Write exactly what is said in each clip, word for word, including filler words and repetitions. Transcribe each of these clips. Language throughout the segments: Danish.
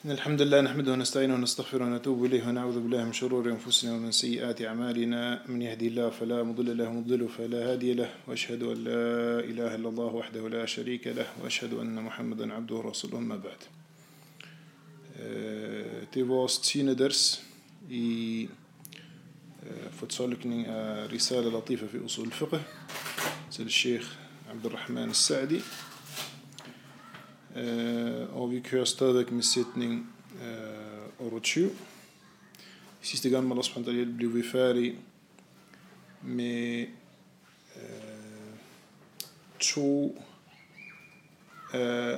إن الحمد لله نحمده ونستعينه ونستغفره ونتوب إليه ونعوذ بالله من شرور أنفسنا ومن سيئات أعمالنا من يهدي الله فلا مضل له ومضل فلا هادي له وأشهد أن لا إله إلا الله وحده لا شريك له وأشهد أن محمدا عبده ورسوله أما بعد. Det er vores tiende ders i fortolkning af Risala Latifa fi Usul al-Fiqh til Sheikh Abdurrahman al-Sa'di. Uh, og vi kører stadigvæk med sætning uh, otteogtyve. Sidste gang med Allah subhanahu wa ta'ala blev vi færdige med uh, to uh,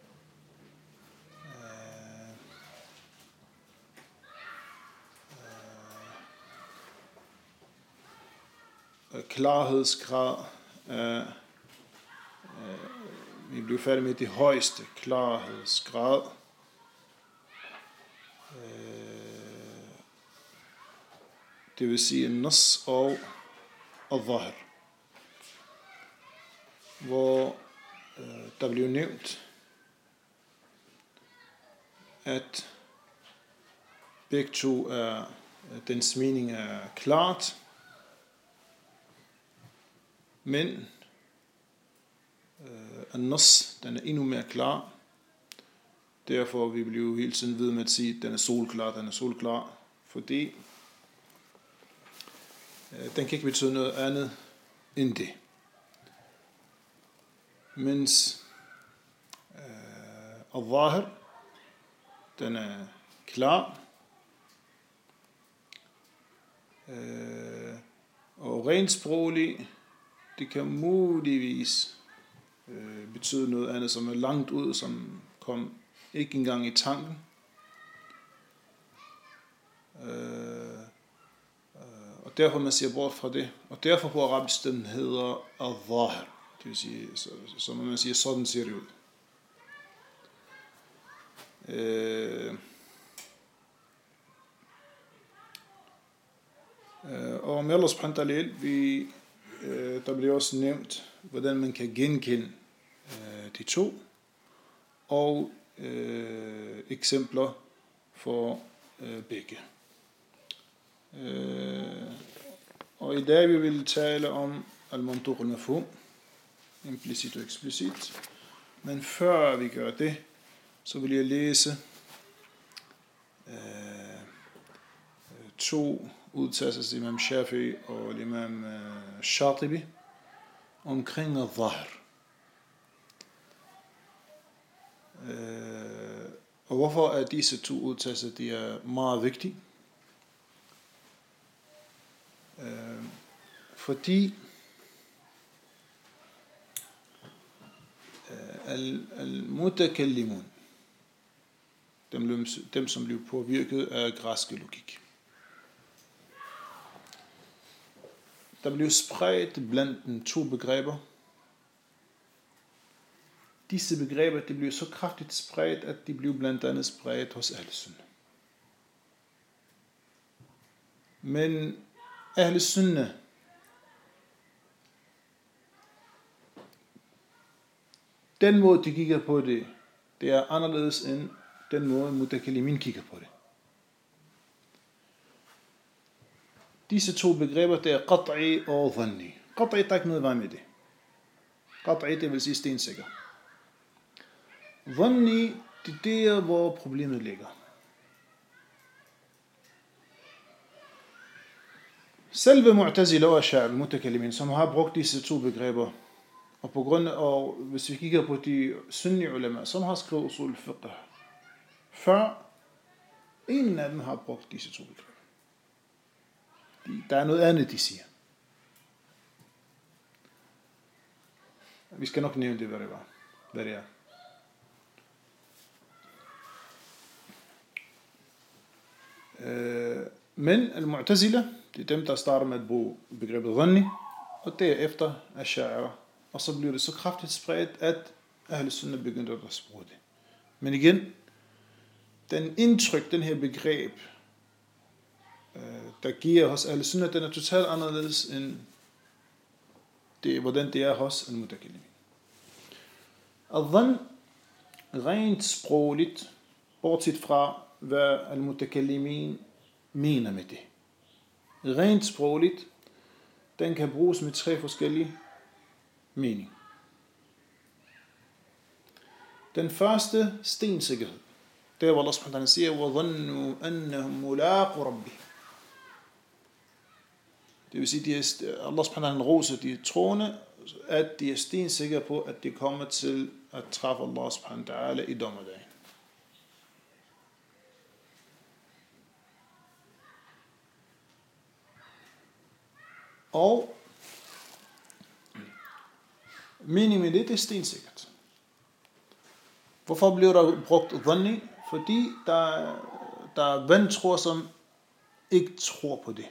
uh, klarhedsgrad uh, uh, Vi blev færdige med det højeste klarhedsgrad. Det vil sige nas og al-zahir. Hvor der blev nævnt, at begge to er, dens mening er klart, men An-Nas, den er endnu mere klar. Derfor vi bliver hele tiden ved med at sige, at den er solklar, den er solklar, fordi øh, den kan ikke betyde noget andet end det. Mens øh, al-Zahir, den er klar, øh, og rent sproglig, det kan muligvis betyder noget andet, som er langt ud, som kom ikke engang i tanken. Øh, øh, og derfor man siger bort fra det. Og derfor på arabisk den hedder al-zahir. Det vil sige, så, så man siger, sådan ser det ud. Øh, øh, og med Allah subhanahu wa ta'ala, vi, øh, der bliver også nævnt, hvordan man kan genkende de to, og øh, eksempler for øh, begge. Øh, og i dag vi vil tale om al-mantuq al-mafhum, implicit og eksplicit. Men før vi gør det, så vil jeg læse øh, to udtalelser til Imam Shafi'i og Imam øh, Shatibi omkring al-zahir. Øh, og hvorfor er disse to udtalelser, de er meget vigtige? Øh, fordi al-mutakallimun, dem, dem som blev påvirket af græske logik, der blev spredt blandt de to begreber. Disse begreber, de blev så kraftigt spredt, at de blev blandt andet spredt hos Ahl-Sunnah. Men Ahl-Sunnah, den måde de kigger på det, det er anderledes end den måde mutakallimin kigger på det. Disse to begreber, det er qat'i og dhanni. Qat'i, der er ikke noget vej med det. Qat'i, det vil sige stensikker. Dhanni, det er der, hvor problemet ligger. Selve Mu'tazila og Ash'ari, mutakallimin, som har brugt disse to begreber, og på grund af, hvis vi kigger på de sunni ulema, som har skrevet usul al-fiqh, før ingen af dem har brugt disse to begreber. Der er noget andet, de siger. Vi skal nok nævne det, hvad det var. Hvad det er. Men al-Mu'tazila, det er dem, der starter med at bruge begrebet dhanni, og derefter Ash'ari. Og så bliver det så kraftigt spredt, at Ahl-Sunnah begyndte at bruge det. Men igen, den indtryk, den her begreb, der giver hos Ahl-Sunnah, den er totalt anderledes end det, hvordan det er hos al-mutakallimin. Al-dhann, rent sprogligt, bortset fra, hvad al-mutakallimin mener med det. Rent sprogligt, den kan bruges med tre forskellige meninger. Den første, stensikkerhed. Det er, hvor Allah subhanahu wa ta'ala siger, وَظَنُّوا أَنَّهُمْ مُلَاقُ رَبِّهِ. Det vil sige, at Allah subhanahu wa ta'ala roser de troende, at de er stensikre på, at de kommer til at træffe Allah subhanahu wa ta'ala i dommedagen. Og meningen med det, det er stensikkert. Hvorfor bliver der brugt dhanni? Fordi der, der er vantro, som ikke tror på det.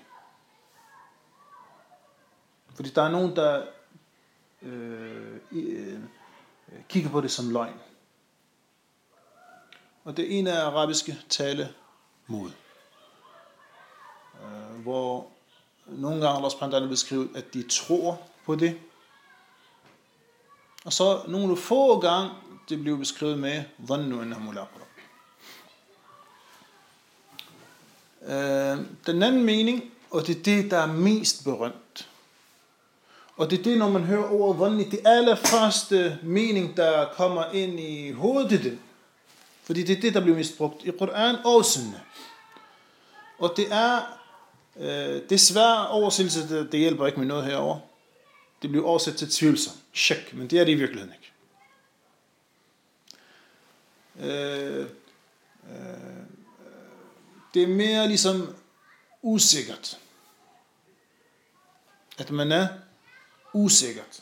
Fordi der er nogen, der øh, øh, kigger på det som løgn. Og det er en af arabiske tale mod. Øh, hvor nogle gange Allah subhanahu wa ta'ala beskriver, at de tror på det. Og så nogle få gange, det bliver beskrevet med dhannu annahum mulaqu rabbih. Øh, den anden mening, og det er det, der er mest berømt. Og det er det, når man hører ordet dhanni, det allerførste mening, der kommer ind i hovedet, det. Fordi det er det, der bliver mest brugt i Koran og Sunnah. Og det er øh, desværre oversættelse, det, det hjælper ikke med noget herover. Det bliver oversat til tvivlsom, shak, men det er det i virkeligheden ikke. Øh, øh, det er mere ligesom usikkert. At man er usikkert.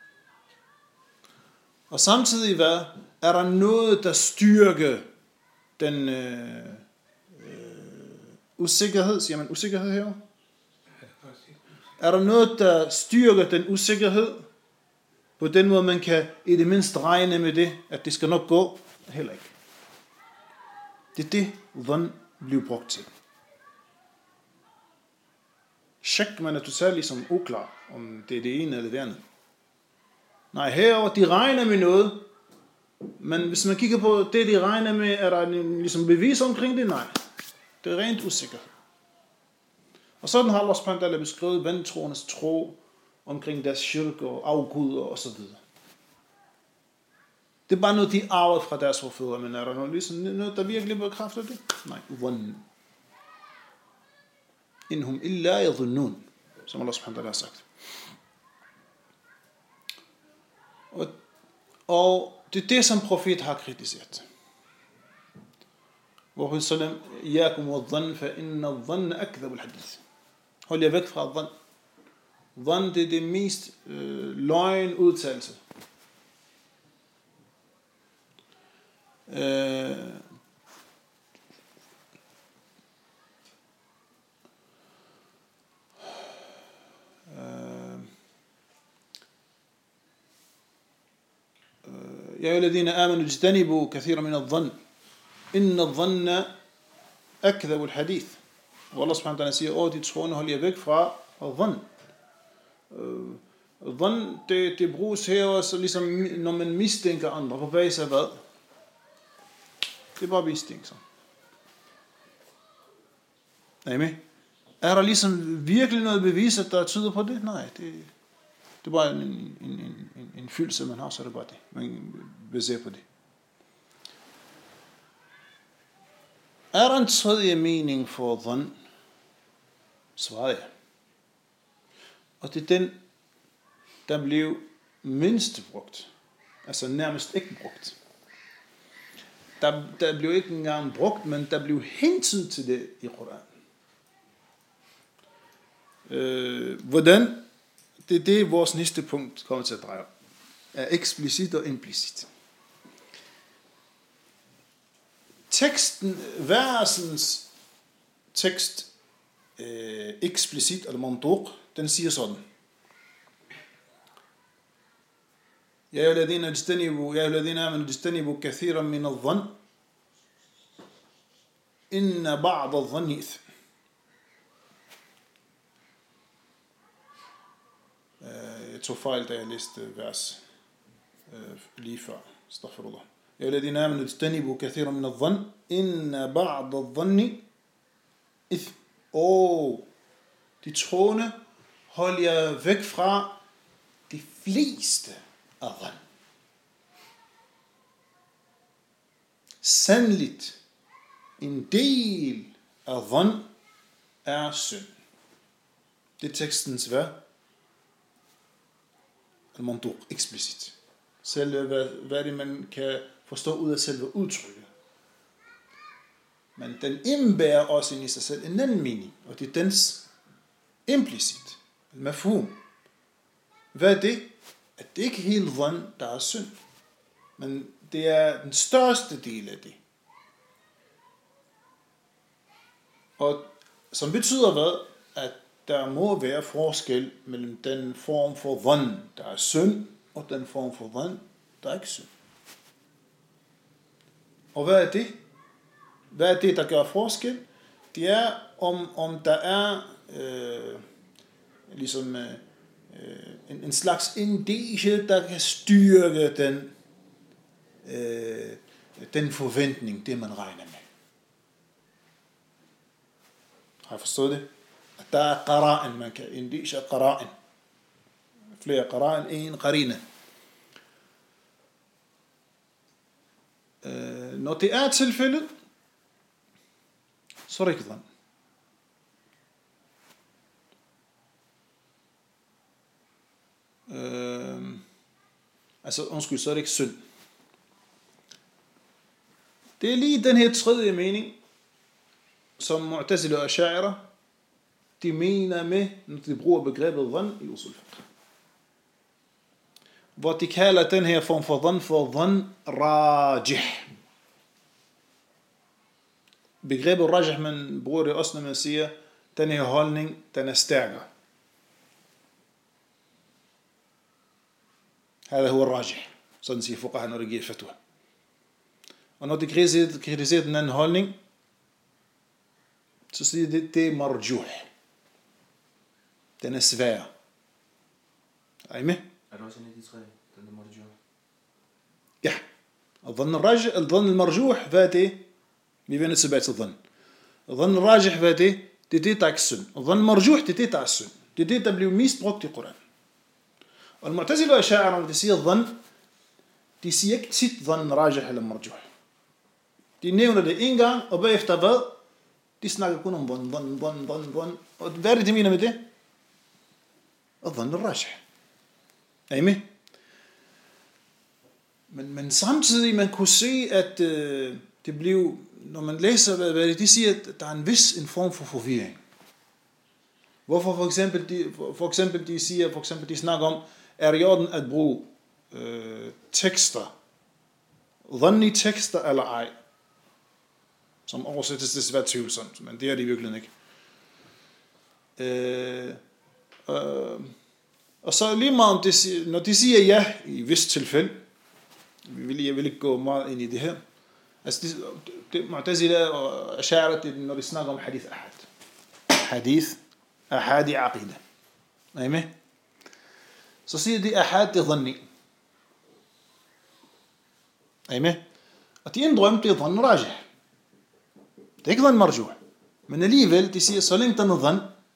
Og samtidig hvad, er der noget, der styrker den øh, øh, usikkerhed, siger man usikkerhed her? Er der noget, der styrker den usikkerhed, på den måde man kan i det mindste regne med det, at det skal nok gå? Heller ikke. Det er det, dhann bliver brugt til. Shak, man er totalt ligesom uklar, om det er det ene eller det andet. Nej, herover de regner med noget, men hvis man kigger på det, de regner med, er der ligesom bevis omkring det? Nej, det er rent usikkert. Og sådan har Allah subhanahu wa ta'ala beskrevet vantroernes tro omkring deres shirk og afguder og så videre. Det er bare noget, de arvede fra deres forfædre, men er der noget, ligesom, noget der virkelig bekræfter det? Nej, dhann. Innhum illa yadhunnun, som Allah subhanahu wa ta'ala har sagt. Og, og det er det, som profet har kritiseret. Hvor hun sallam, iyakum wa dhann, fa inna dhann akdhabu al-hadith. Hold jer væk fra dhann. Dhann, det er det mest øh, løgn udtalelse. Øh, يا أيها الذين آمنوا اجتنبوا كثيرا من الظن إن الظن أكذب الحديث. والله سبحانه وتعالى siger, åh, de troende, hold jer væk fra dhann. Dhann, det, det bruges her også, ligesom når man mistænker andre, på basis af hvad? Det er bare mistænkt. Er I med? Er der ligesom virkelig noget bevis, at der tyder på det? Nej, det, det er bare en, en, en, en, en følelse, man har, så er det bare det. Man baserer på det. Er der en tredje mening for dhann? Svaret ja. Og det er den, der blev mindst brugt. Altså nærmest ikke brugt. Der, der blev ikke engang brugt, men der blev hentydet til det i Koran. Øh, hvordan? Det er det, vores næste punkt kommer til at dreje om. Er eksplicit og implicit. Teksten, versens tekst, øh, eksplicit, eller mantuq, den siger sådan. يا أيها الذين اجتنبوا يا أيها الذين آمنوا اجتنبوا كثيرا من الظن إن بعض الظن إثم. Jeg tog fejl, da jeg læste vers lige før. Astaghfirullah. يا الذين آمنوا اجتنبوا كثيرا من الظن إن بعض الظن إثم. Åh, de troende, hold jer væk fra de fleste af ظن. Sandeligt, en del af ظن er synd. Det er tekstens hvad? Al-Mantuq, eksplicit. Selve hvad, hvad det man kan forstå ud af selve udtrykket. Men den indbærer også i sig selv en anden mening, og det er dens implicit, mafhum. Hvad er det? At det ikke er hele ظن, der er synd, men det er den største del af det. Og som betyder hvad? At der må være forskel mellem den form for ظن, der er synd, og den form for ظن, der er ikke synd. Og hvad er det? Hvad er det, der gør forskel? Det er, om, om der er øh, ligesom øh, en, en slags indike, der kan styrke den, øh, den forventning, det man regner med. Har jeg forstået det? At der er qara'en, man kan indike qara'en. Flere qara'en, en qarine. Øh, når det er tilfældet, så er det ikke ظن. Øh, altså, undskyld, så er det ikke synd. Det er lige den her tredje mening, som Mu'tazila og Ash'ari, de mener med, når de bruger begrebet ظن i usul fiqh. Hvor de kalder den her form for ظن for ظن rajih. Begrebet rajih, man bruger det også, når man siger, den her holdning, den er stærkere. هذا هو الراجح. Sådan siger fuqaha, når de giver fatwa. Og når de kritiserer den anden holdning, så siger de, det er marjuh. Den er svær. Er I med? Er det også en af de tre, den er marjuh? Ja. الظن الراجح, الظن المرجوح, hvad er det? Vi vender tilbage til ظن. الظن الراجح, hvad er det? Det er det, der er ikke synd. الظن المرجوح, det er det, der er synd. Det er det, der bliver mest brugt i Koran. Og Mu'tazila og Ash'ari, når de siger ظن, de siger ikke tit ظن راجح eller marjuh. De nævner det en gang, og bagefter hvad? De snakker kun om ظن, ظن, ظن, ظن, ظن. Og hvad er det, de mener med det? الظن الراجح. Er I med? Men, men samtidig man kunne se, at øh, det blev, når man læser, hvad, hvad de siger, at der er en vis en form for forvirring. Hvorfor for eksempel de, for, for eksempel de siger, for eksempel de snakker om, er i orden at bruge øh, tekster, ظني tekster eller ej, som oversættes til svært tvivlsomt, men det er det i virkeligheden ikke. Øh, øh, og så lige meget om det, når de siger ja i vist tilfælde, vi vil, jeg vil ikke gå meget ind i det her, altså det, det Mu'tazila og Ash'ari, når de snakker om hadith ahad. Hadith ahad i aqida. Er I med? Så siger de ahad det ظني. Er I med? Og de indrømmer, det er ظن rajih. Det er ikke ظن marjuh. Men alligevel, de siger, så længe den er ظن.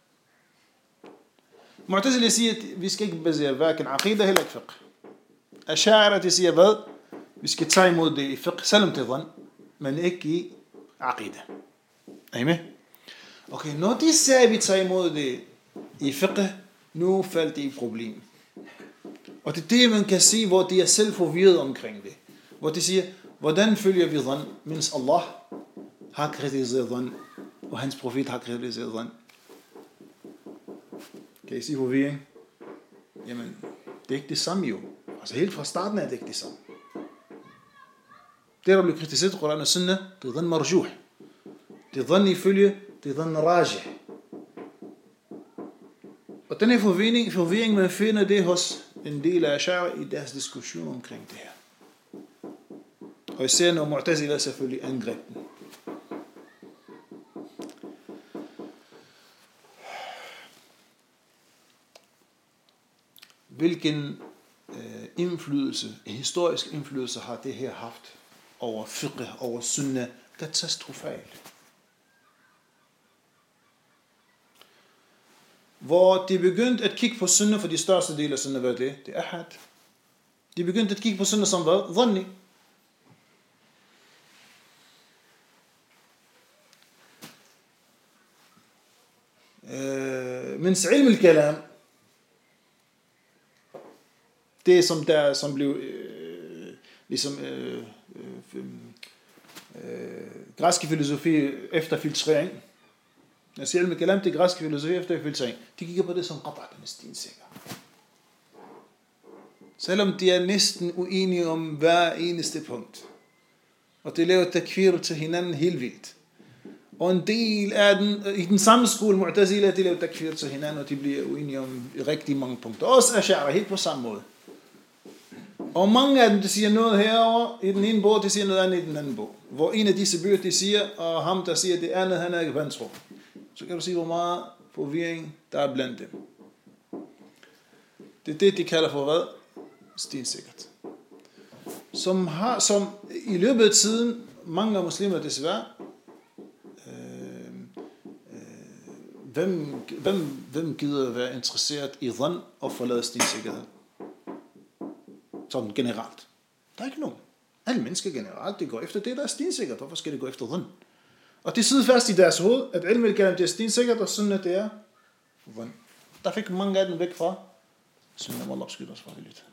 Mu'tazila siger, at vi skal ikke basere hverken aqida eller fiqh. Ash'ari, de siger hvad? Vi skal tage imod det i fiqh, selvom det er ظن, men ikke i aqida. Er I med? Okay, når de siger, at vi tager imod det i fiqh, nu faldt det i problem. Og det er det, man kan sige, hvor de er selv forvirret omkring det. Hvor de siger, hvordan følger vi ظن, mens Allah har kritiseret ظن, og hans profet har kritiseret ظن. Kan I sige forvirring? Jamen, det er ikke det samme jo. Altså helt fra starten er det ikke det samme. Det, der bliver kritiseret i Koran og Sunnah, det er ظن marjuh. Det er ظن ifølge, det er ظن rajih. Og den her forvirring, forvirring, man finder det hos en del af Ash'ari i deres diskussion omkring det her. Og især når Mu'tazila selvfølgelig angreb den. Hvilken øh, indflydelse, historisk indflydelse har det her haft over fiqh, over sunnah, katastrofalt. Hvor de begyndte at kigge på sunnah, for de største del af sunnah, hvad det? Det er ahad. De begyndte at kigge på sunnah som hvad? Dhanni. Øh, mens ilm al-kalam, det som der som blev øh, ligesom øh, øh, øh, græske filosofi efter filtrering. Jeg siger ilm al-kalam, det er græske filosofi efter filtrering. De kigger på det som qat'a, den er stensikker. Selvom de er næsten uenige om hver eneste punkt. Og de laver takfir til hinanden helt vildt. Og en del af den, i den samme skole, Mu'tazila, de laver takfir til hinanden, og de bliver uenige om rigtig mange punkter. Også Ash'ari, helt på samme måde. Og mange af dem, de siger noget herover i den ene bog, de siger noget andet i den anden bog. Hvor en af disse bøger, de siger, og ham, der siger det andet, han er ikke vantro. Så kan du sige, hvor meget forvirring der er blandt dem. Det er det, de kalder for hvad? Stensikkert. Som har, som i løbet af tiden, mange af muslimer desværre, øh, øh, hvem, hvem, hvem gider være interesseret i dhann og forlade stensikkerhed? Sådan generelt. Der er ikke nogen. Alle mennesker generelt, det går efter det, der er stensikkert. Hvorfor skal det gå efter dhann? Og det sidder fast i deres hoved, at ilm al-kalam det er stensikkert, og sunnah det er dhann. Der fik mange af dem væk fra sunnah, må Allah beskytte os fra det lidt.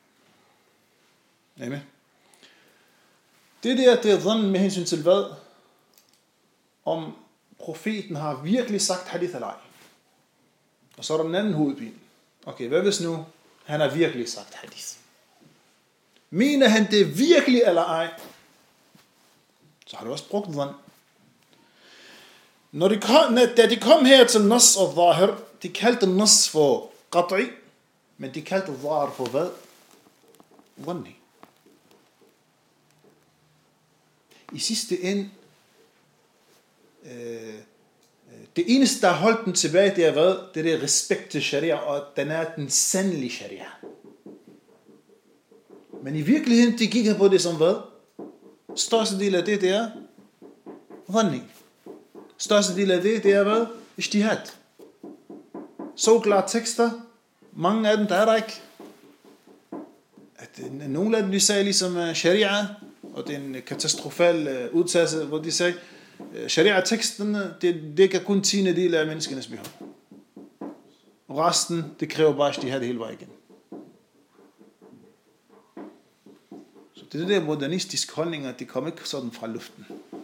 Amen. Det der, det er dhann med hensyn til hvad? Om profeten har virkelig sagt hadith eller ej. Og så er der den anden hovedpine. Okay, hvad hvis nu han har virkelig sagt hadith? Mener han det virkelig eller ej? Så har du også brugt dhann. Når de kom, da de kom her til nas og zahir, de kaldte nas for qat'i, men de kaldte zahir for hvad? Dhanni. I sidste ende, øh, det eneste, der holdt den tilbage, det er hvad? Det er det respekt til sharia, og den er den sandelige sharia. Men i virkeligheden, de kigger på det som hvad? Største del af det, det er dhanni. Største del af det, det er hvad? Ijtihad. Så klare tekster, mange af dem, der er der ikke. At nogle af dem, de sagde ligesom sharia, og det er en katastrofal udtalelse, hvor de sagde, sharia-teksten, det dækker kun tiende del af menneskenes behov. Og resten, det kræver bare, at de har det hele vejen igen. Så det er det der modernistiske holdninger, det kommer ikke sådan fra luften.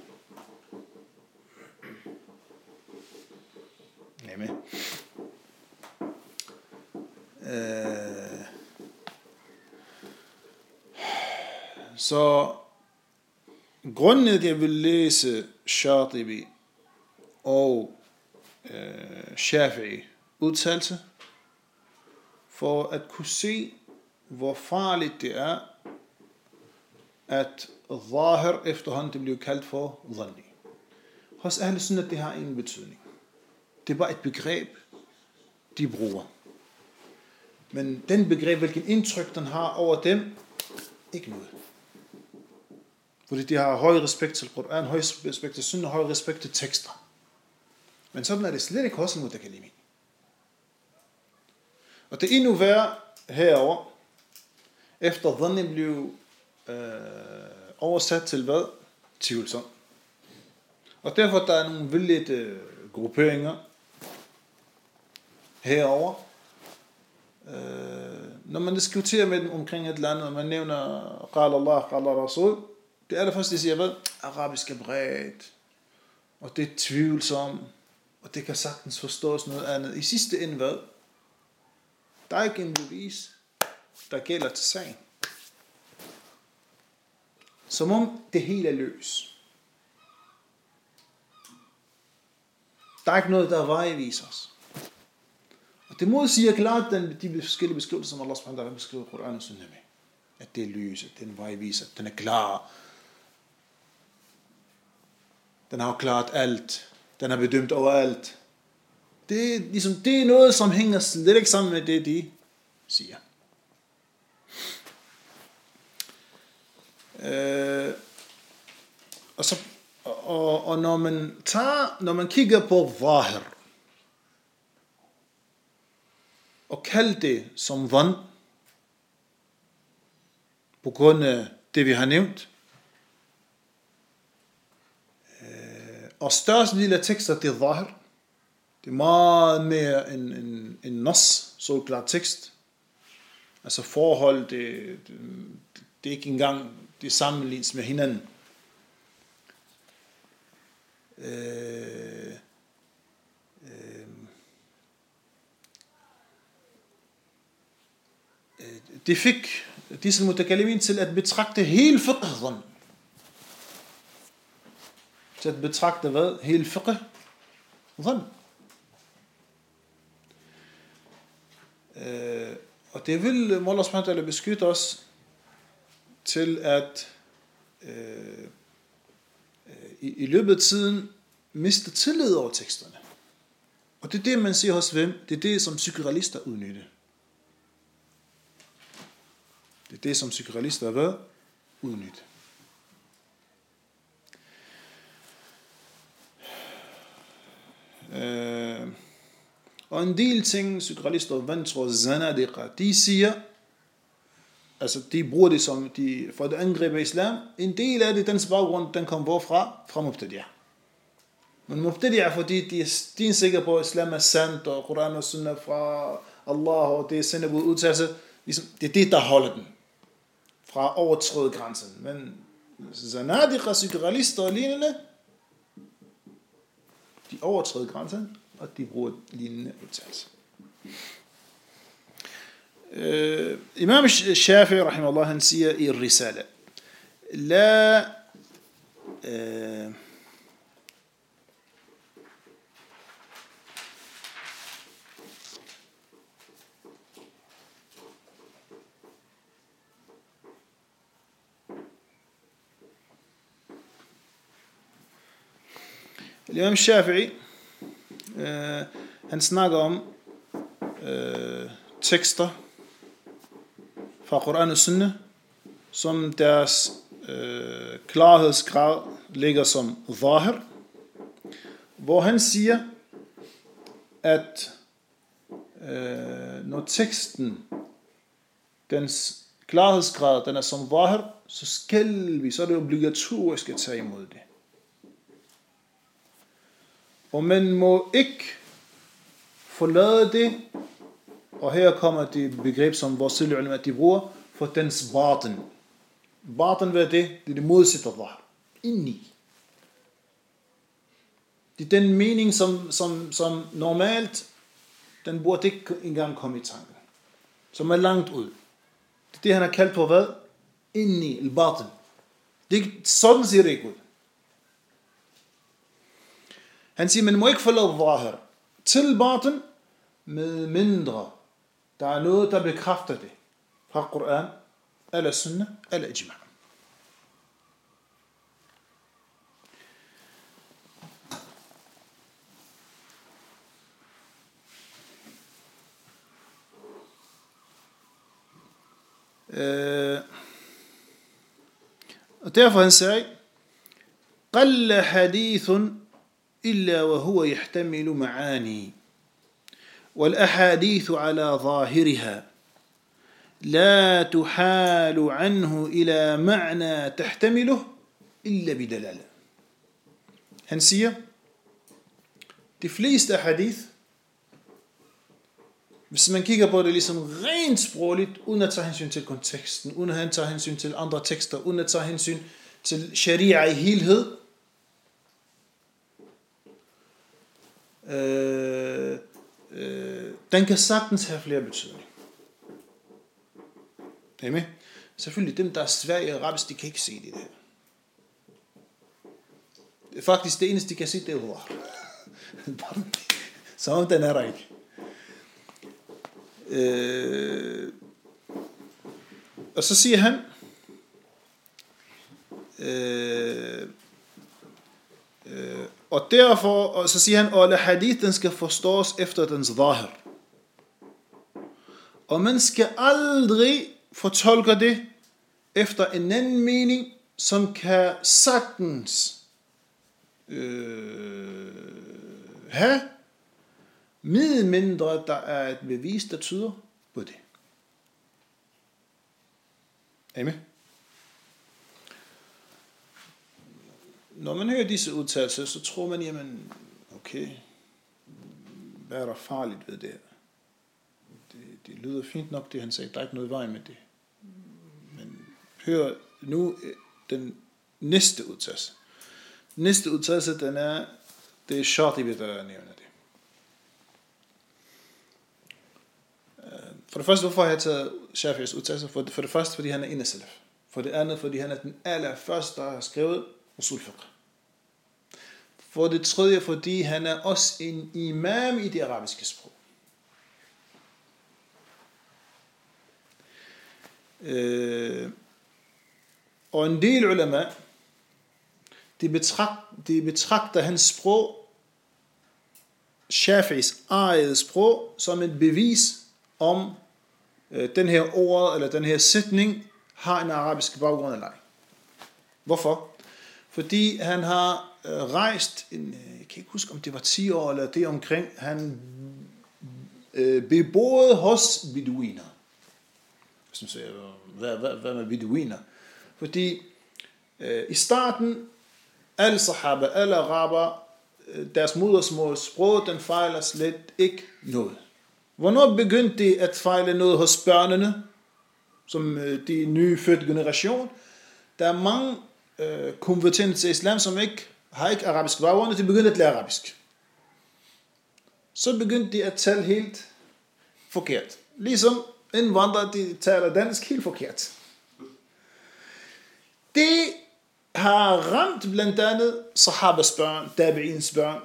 Jamen. Øh. Så grunden til, at jeg vil læse Shatibi og øh, Shafi'i udtalelse, for at kunne se, hvor farligt det er, at zahir efterhånden det bliver kaldt for dhanni. Hos Ahl Sunnah, det har ingen betydning. Det er bare et begreb, de bruger. Men den begreb, hvilken indtryk den har over dem, ikke noget. Fordi de har høj respekt til Koran, høj respekt til Sunnah, høj respekt til tekster. Men sådan er det slet ikke hos mutakallimin. Og det er endnu værre herover, efter dhanni blev øh, oversat til hvad? Tvivlsom. Og derfor der er nogle vildledte grupperinger herover. Øh, når man diskuterer med dem omkring et eller andet, og man nævner qala Allah, qala Rasul, det er det første, de siger, hvad? Arabisk er bredt, og det er tvivlsomt, og det kan sagtens forstås noget andet. I sidste ende hvad? Der er ikke en bevis, der gælder til sagen. Som om det hele er løs. Der er ikke noget, der vejviser os. Og det modsiger klart den, de forskellige beskrivelser, som Allah subhanahu wa ta'ala beskriver i Koran og Sunnah med. At det er lys, at den vejviser, den er klar. Den har klart alt. Den har bedømt overalt. Det er, ligesom, det er noget, som hænger slet ikke sammen med det, de siger. Øh, og, så, og, og når man tager, når man kigger på zahir, og kalder det som vand, på grund af det vi har nævnt, og største del af tekster det er zahir, det er meget mere en, en, en nas, solklar tekst, altså forhold, det, det, det er ikke engang det sammenlignes med hinanden. Øh, øh, det fik disse mutakallimin til at betragte hele fiqh, til at betragte hvad? Hele fiqh, øh, og det vil Allah subhanahu wa ta'ala beskytte os til at øh, i, i løbet af tiden miste tillid over teksterne. Og det er det, man siger hos hvem? Det er det, som psykoanalyster udnytter. Det er det, som psykoanalyster hvad? Udnytter. Øh, og en del ting, psykoanalyster og vantro zanadiqa, de siger, altså de bruger det som, de, for at angribe islam, en del af det, dens baggrund, den kommer hvorfra? Fra Mubtadi'ah. Men Mubtadi'ah, fordi de er, de er sikre på, at islam er sandt, og Koran og Sunnah fra Allah, og det er sendebud udtalelse, ligesom, det er det, der holder den fra overtræde grænsen. Men zanadiqa, psykoanalyster og lignende, de overtræder grænsen, og de bruger lignende udtalelser. Uh, Imam Shafi'i rahimahullah, han siger i Risala, la uh, Imam Shafi'i, uh, han snakker om uh, tekster fra Koran og Sunnah, som deres øh, klarhedsgrad ligger som zahir, hvor han siger, at øh, når teksten, dens klarhedsgrad, den er som zahir, så skal vi, så er det obligatorisk at tage imod det. Og man må ikke forlade det. Og her kommer det begreb, som vores tidligere ulema, de bruger, for dens baten. Baten, hvad er det? Det er det modsatte af zahir. Indeni. Det er den mening, som, som, som normalt, den burde ikke engang komme i tanken. Som er langt ud. Det er det, han har kaldt på hvad? Indeni, al-baten. Det er, sådan ser det ikke ud. Han siger, man må ikke forlade zahir til baten, med mindre der er noget, der bekræfter det. Fra Koran, eller Sunnah, eller Ijma. Øh, og derfor han siger, قل حديث إلا وهو يحتمل معاني والأحاديث على ظاهرها لا تحال عنه إلى معنى تحتمله إلا بدلالة. Han siger, de fleste hadith, hvis man kigger på det ligesom rent sprogligt, uden at tage hensyn til konteksten, uden at tage hensyn til andre tekster, uden at tage hensyn til sharia i helhed, øh, øh, den kan sagtens have flere betydninger. Er I med? Selvfølgelig, dem der er svære i arabisk, de kan ikke se det her. Faktisk det eneste de kan se, det er Allah. Så om den er der ikke. Øh, og så siger han, øh, øh, og derfor, og så siger han, at hadithen skal forstås efter dens zahir. Og man skal aldrig fortolke det efter en anden mening, som kan sagtens øh, have, med mindre der er et bevis, der tyder på det. Amen. Når man hører disse udtalelser, så tror man, jamen, okay, hvad er der farligt ved det her? Det, det lyder fint nok, det han sagde, der er ikke noget vej med det. Men hør nu den næste udtalelse. Næste udtalelse, den er, det er Shatibi, der nævner det. For det første, hvorfor har jeg taget Shafi'is udtalelse? For det, for det første, fordi han er indesalaf. For det andet, fordi han er den allerførste, der har skrevet usul fiqh. For det tredje, fordi han er også en imam i det arabiske sprog. Øh, og en del ulema, de, betragt, de betragter hans sprog, Shafi'is eget sprog, som et bevis om øh, den her ord, eller den her sætning, har en arabisk baggrund eller ej. Hvorfor? Fordi han har øh, rejst, en, jeg kan ikke huske om det var ti år, eller det omkring, han øh, beboede hos beduiner. Som siger, hvad, hvad, hvad med beduiner? Fordi øh, i starten, alle sahaba, alle araber, øh, deres modersmål sprog, den fejler slet ikke noget. Hvornår begyndte de at fejle noget hos børnene, som øh, de nye fødte generation? Der er mange øh, konvertenter til islam, som ikke har ikke arabisk baggrund, og de begyndte at lære arabisk. Så begyndte de at tale helt forkert. Ligesom indvandrere, de taler dansk helt forkert. Det har ramt blandt andet sahabas børn, tabi'ins børn.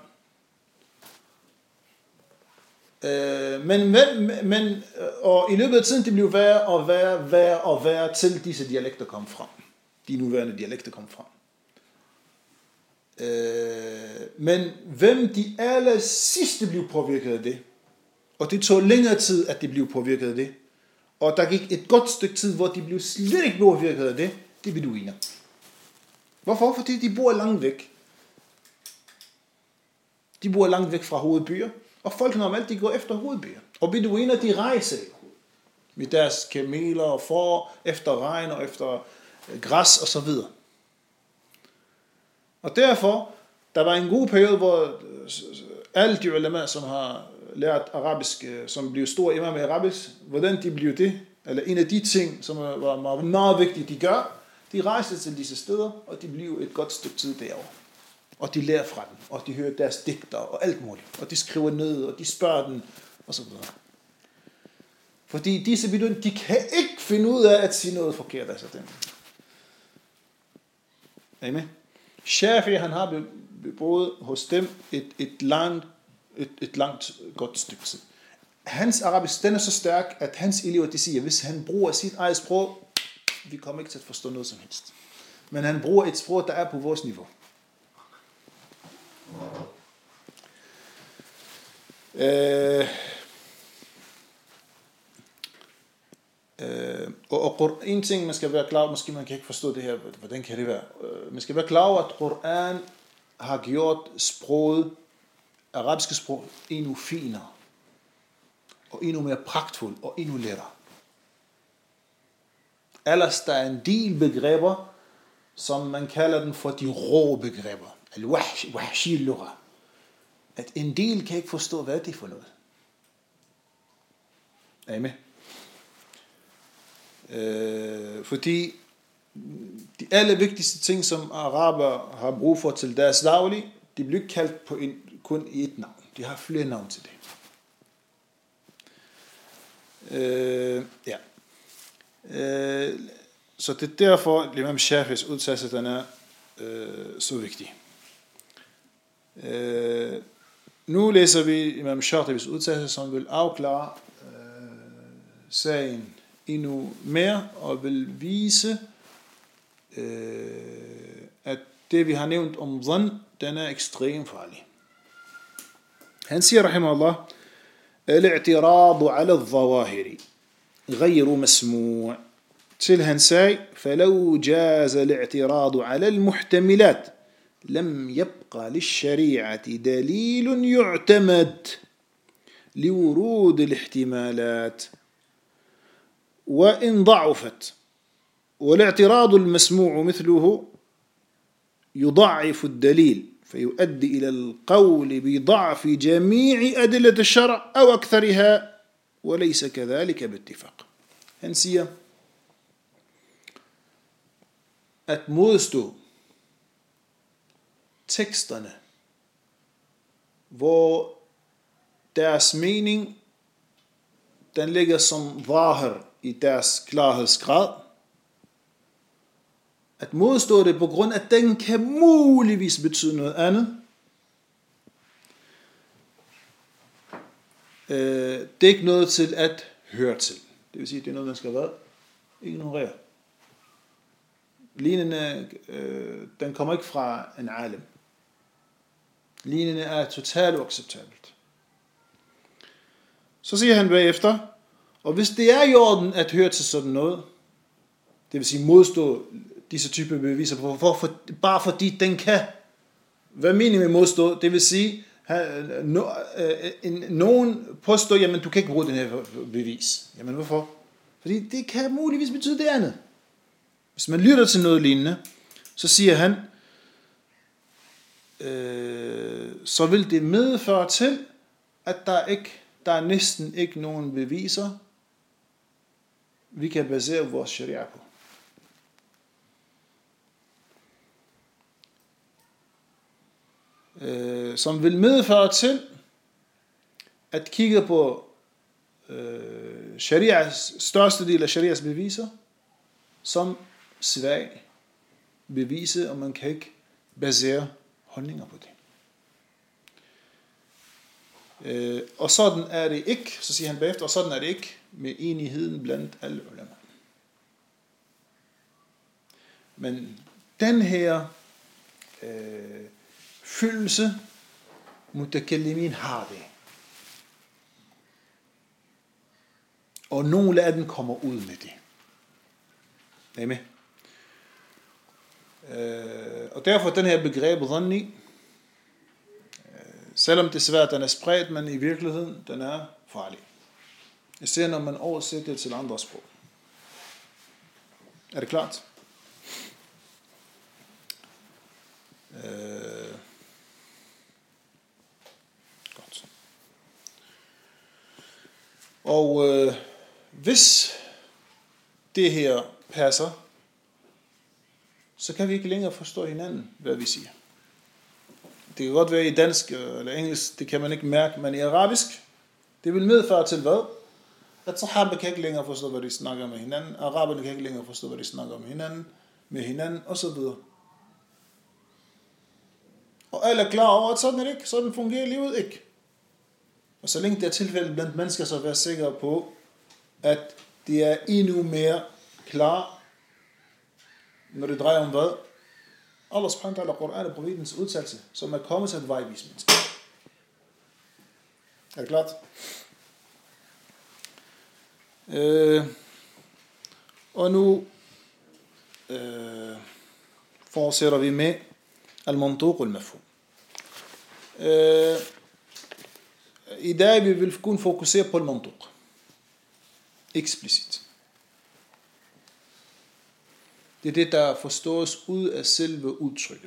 Øh, men, men, men og i løbet af tiden, det blev værre og værre, værre og værre, til disse dialekter kom frem. De nuværende dialekter kom frem. Øh, men hvem de aller sidste blev påvirket af det, og det tog længere tid, at de blev påvirket af det, og der gik et godt stykke tid, hvor de blev slet ikke påvirket af det, det er beduiner. Hvorfor? Fordi de bor langt væk. De bor langt væk fra hovedbyer, og folk normalt, de går efter hovedbyer. Og beduiner, de rejser med deres kameler og får efter regn og efter græs og så videre. Og derfor, der var en god periode, hvor alle de ulema, som har lært arabisk, som blev store imam i arabisk, hvordan de blev det, eller en af de ting, som var meget vigtigt, de gør, de rejste til disse steder, og de blev et godt stykke tid derovre. Og de lærer fra dem, og de hører deres digter og alt muligt, og de skriver ned, og de spørger dem, og så videre. Fordi disse beduiner, de kan ikke finde ud af at sige noget forkert af sig dem. Amen. Shafi, han har beboet hos dem et, et, langt, et, et langt godt stykke tid. Hans arabisk, den er så stærk, at hans elever, de siger, hvis han bruger sit eget sprog, vi kommer ikke til at forstå noget som helst. Men han bruger et sprog, der er på vores niveau. Øh, øh, og, og en ting, man skal være klar over, måske man kan ikke forstå det her, hvordan kan det være? Øh, man skal være klar over, at Koran har gjort sproget, arabiske sprog, endnu finere, og endnu mere pragtfuldt, og endnu lettere. Ellers der er en del begreber, som man kalder den for de rå begreber, al-wahshi-lugha. At en del kan ikke forstå, hvad det er for noget. Er I med? Øh, fordi de allervigtigste ting, som araber har brug for til deres daglig, de bliver kaldt på en, kun i et navn. De har flere navn til det. Øh, ja. Øh, så det er derfor, Imam Shafi's udtalelse, den er øh, så vigtig. Øh, nu læser vi Imam Shatibi's udtalelse, som vil afklare øh, sagen endnu mere, og vil vise, øh, at det vi har nævnt om dhann, den er ekstremt farlig. Han siger, rahimahullah, الاعتراض على الظواهر غير مسموع til han sagde, فَلَوْ جَازَ الْاعْتِرَاضُ عَلَى الْمُحْتَمِلَاتِ لم يبقى للشريعة دليل يعتمد لورود الاحتمالات وإن ضعفت والاعتراض المسموع مثله يضعف الدليل فيؤدي إلى القول بضعف جميع أدلة الشرع أو أكثرها وليس كذلك باتفاق. Han siger, at modstå teksterne, hvor deres mening, den ligger som zahir i deres klarhedsgrad, at modstå det på grund af, at den kan muligvis betyde noget andet. Øh, det er ikke noget til at høre til. Det vil sige, at det er noget, man skal hvad? Ignorere. Lignende, øh, den kommer ikke fra en alim. Lignende er totalt uacceptabelt. Så siger han bagefter, og hvis det er i orden at høre til sådan noget, det vil sige modstå disse typer beviser, for, for, for, bare fordi den kan. Hvad mener med modstå? Det vil sige, no, øh, en, nogen påstår, jamen du kan ikke bruge den her bevis. Jamen hvorfor? Fordi det kan muligvis betyde det andet. Hvis man lytter til noget lignende, så siger han, øh, så vil det medføre til, at der, ikke, der er næsten ikke nogen beviser, vi kan basere vores sharia på. Øh, som vil medføre til, at kigge på øh, sharias, største del af sharias beviser, som svag bevise, og man kan ikke basere holdninger på det. Øh, og sådan er det ikke, så siger han bagefter, og sådan er det ikke med enigheden blandt alle ulama. Men den her øh, følelse, mutakallimin har det. Og nogle af dem kommer ud med det. Er I med? Øh, og derfor den her begreb dhanni, øh, selvom det er svært, den er spredt, men i virkeligheden, den er farlig. Især når man oversætter det til andre sprog. Er det klart? Øh, godt. Og øh, hvis det her passer, så kan vi ikke længere forstå hinanden, hvad vi siger. Det kan godt være i dansk eller engelsk, det kan man ikke mærke, men i arabisk, det vil medføre til hvad? At sahaba kan ikke længere forstå, hvad de snakker med hinanden, araberne kan ikke længere forstå, hvad de snakker med hinanden, med hinanden, og så videre. Og alle er klar over, at sådan er det ikke, sådan fungerer livet ikke. Og så længe det er tilfældet blandt mennesker, så være sikre på, at det er endnu mere klar, når det drejer om hvad? Allah subhanahu wa ta'ala, Koran og profetens udtalelse, som er kommet til at vejvise mennesker. Er det klart? Øh, og nu øh, fortsætter vi med al-mantuq al-mafhum. Øh, I dag vi vil kun fokusere på al-mantuq. Eksplicit. Det er det, der forstås ud af selve udtrykket.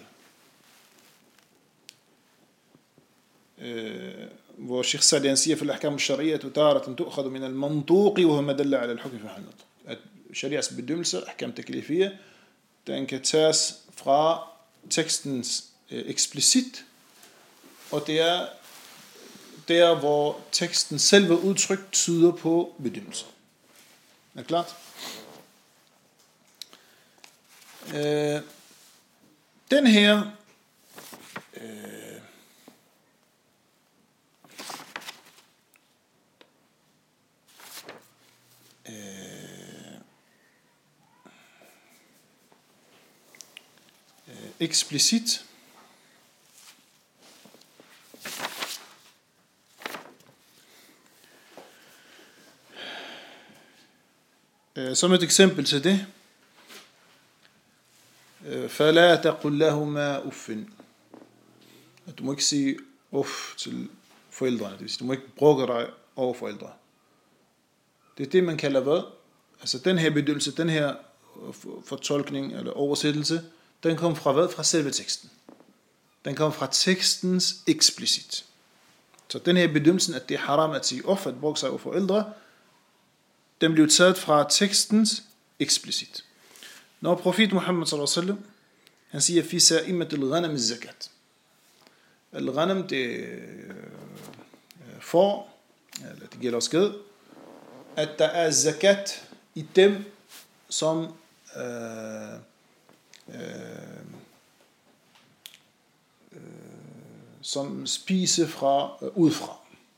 Øh, hvor Sheikh Sa'di siger, for al-ahkam al-shari'ah taratan tu'khadhu min al-mantuq, wa huwa madalla ala al-hukm fi al-nutq. At sharias bedømmelse, ahkam taklifiyya, den kan tages fra tekstens øh, eksplicit, og det er der, hvor teksten selve udtryk tyder på bedømmelse. Er det klart? Øh, den her øh, øh, eksplicit Som et eksempel til det. فَلَا تَقُلْ لَهُمَا أُفٍّ. Du må ikke sige uff til forældrene. Det vil sige, du må ikke bruge dig over forældre. Det er det, man kalder hvad? Altså den her bedømmelse, den her fortolkning eller oversættelse, den kommer fra hvad? Fra selve teksten. Den kommer fra tekstens eksplicit. Så den her bedømmelsen, at det er haram at sige uff, at bruge sig over forældre, den blev taget fra tekstens eksplicit. Når profet Muhammad sallallahu alaihi wasallam, han siger, fi sa'imat al-ghanam az-zakat. Al-ghanam, det får, eller det gælder også gæd, at der er zakat i dem, som øh, øh, øh, som spiser fra øh, udefra.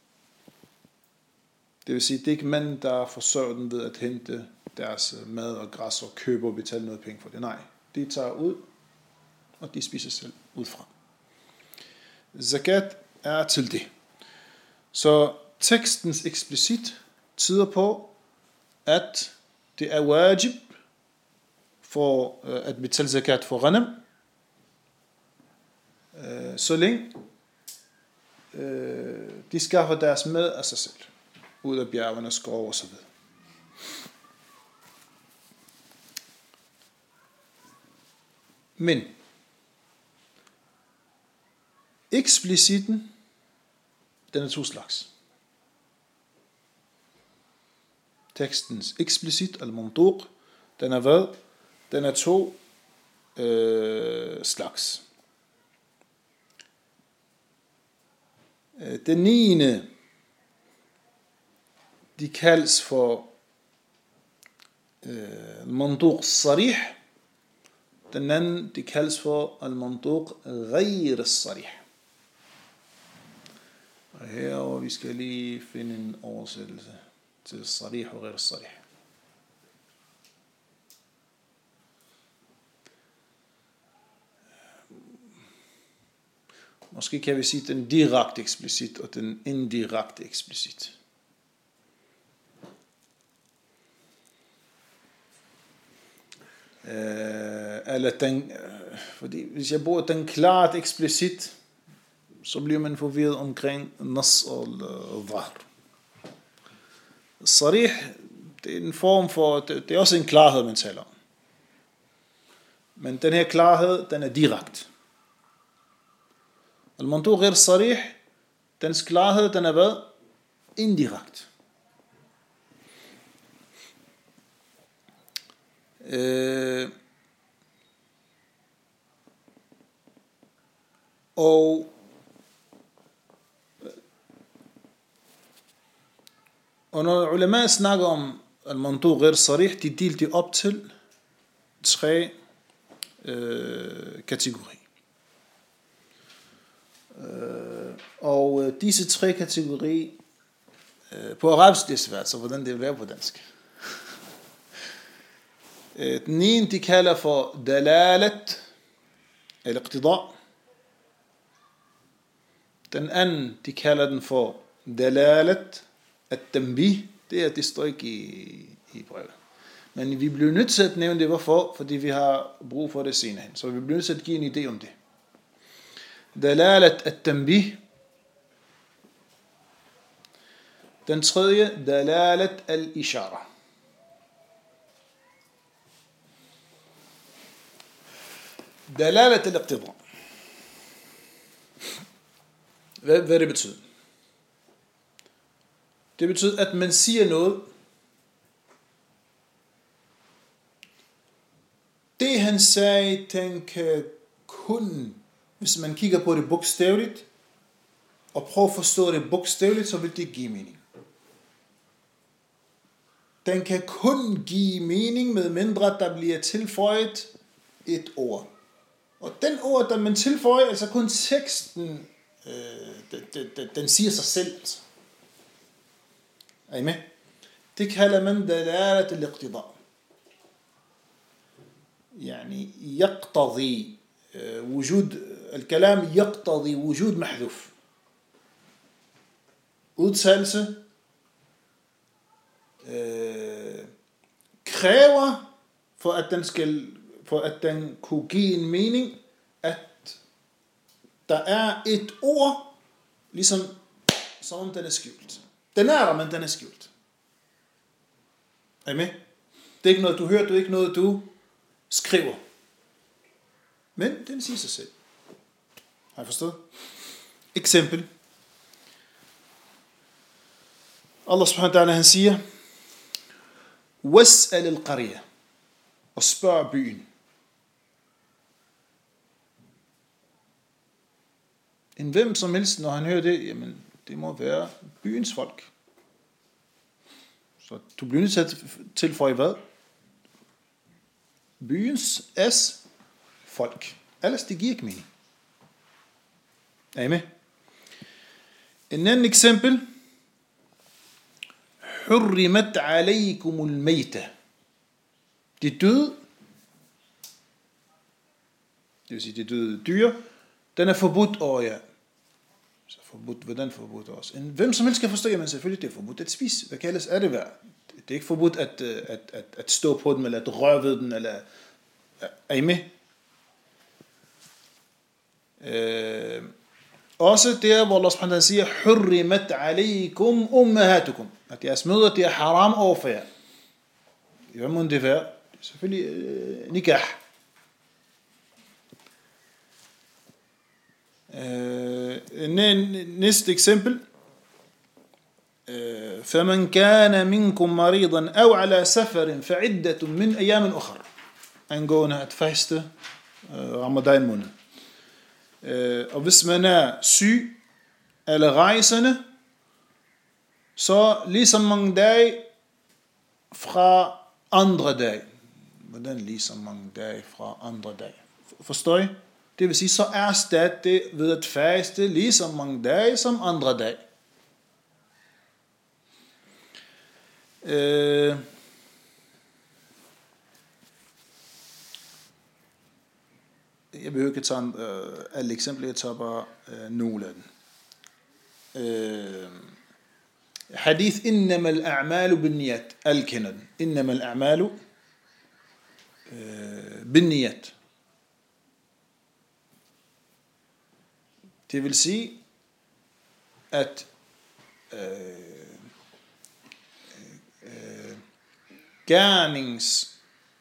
Det vil sige, det er ikke mænd, der forsørger dem ved at hente deres mad og græs og købe og betale noget penge for det. Nej, de tager ud, og de spiser selv udefra. Zakat er til det. Så tekstens eksplicit tyder på, at det er wajib for at betale zakat for ghanam, så længe de skaffer deres mad af sig selv, ud af bjergene, skov og så videre. Men ekspliciten, den er to slags. Tekstens eksplicit, al-mantuq, den er hvad? Den er to øh, slags. Den niende, de kaldes for øh, al-mantuq sarih. Den anden, de kaldes for al-mantuq ghayr sarih. Og her, og vi skal lige finde en oversættelse til sarih og ghayr sarih. Måske kan vi sige den direkte eksplicit og den indirekte eksplicit. Øh, eller den, øh, fordi hvis jeg bruger den klart eksplicit, så bliver man forvirret omkring nas og dhahr. Sarih, det er en form for, det, det er også en klarhed, man taler om. Men den her klarhed, den er direkte. Al-mantuq ghayr sarih, dens klarhed, den er hvad? Indirekte. Øh, og og når ulema snakker om al-mantuq ghayr sarih, de deler det op til tre øh, kategorier. Øh, og disse tre kategorier øh, på arabisk det er svært, så hvordan det vil være på dansk. Den ene, de kalder for dalalet eller iqtida. Den anden, de kalder den for dalalet at-tanbih. Det er, det står ikke i, i brevet. Men vi bliver nødt til at nævne det. Hvorfor? Fordi vi har brug for det senere hen. Så vi bliver nødt til at give en idé om det. Dalalet at-tanbih. Den tredje, dalalet al-ishara. Dalalet al-iqtida. Hvad, hvad det betyder? Det betyder, at man siger noget. Det han sagde, den kan kun, hvis man kigger på det bogstaveligt, og prøver at forstå det bogstaveligt, så vil det give mening. Den kan kun give mening, med mindre der bliver tilføjet et ord. Og den ord, der man tilføjer, altså kun teksten, øh, den, den, den siger sig selv. Altså. Er I med? Det kalder man dalalet al-iqtida. يعني يقتضي وجود الكلام يقتضي وجود محذوف. Udtalelse øh, kræver, for at den skal, for at den kunne give en mening, at der er et ord, ligesom som om den er skjult. Den er der, men den er skjult. Er I med? Det er ikke noget, du hører, det er ikke noget, du skriver. Men den siger sig selv. Har I forstået? Eksempel. Allah subhanahu wa ta'ala, han siger, وَاسْأَلِ الْقَرِيَةِ, og spørg byen. En hvem som helst, når han hører det, jamen, det må være byens folk. Så du bliver nødt til at tilføje hvad? Byens as folk. Ellers det giver ikke mening. Er I med? En anden eksempel. حُرِّمَتْ عَلَيْكُمُ الْمَيْتَ. Det døde, det vil sige det døde dyr, den er forbudt over jer. Så forbudt, hvordan forbudt også? En, hvem som helst kan forstå, jamen selvfølgelig det er forbudt at spise. Hvad kaldes er det værd? Det er ikke forbudt at, at, at, at stå på den, eller at røre ved den, eller er I med? Øh, også der, hvor Allah subhanahu wa ta'ala siger, حُرِّمَتْ عَلَيْكُمْ أُمَّهَاتُكُمْ, at jeres mødre, det er haram over for jer. Hvad må det være? Det er selvfølgelig øh, nikah. Øh, næste eksempel. Øh, فَمَنْ كَانَ مِنْكُمْ مَرِيضًا أَوْ عَلَى سَفَرٍ فَعِدَّةٌ مِنْ أَيَّامٍ أُخَرٍ. Angående at faste øh, Ramadan måned. Øh, og hvis man er syg eller rejsende, så ligesom mange dage fra andre dage. Hvordan ligesom mange dage fra andre dage? Forstår I? Det vil sige, så erstat det ved at faste ligesom mange dage som andre dage. Øh, jeg behøver ikke tage øh, alle eksempler, jeg tager bare øh, nogle af dem. Øh, Hadith إنما الأعمال بالنيات الكند إنما الأعمال بالنيات. Det vil sige at øh, øh, gernings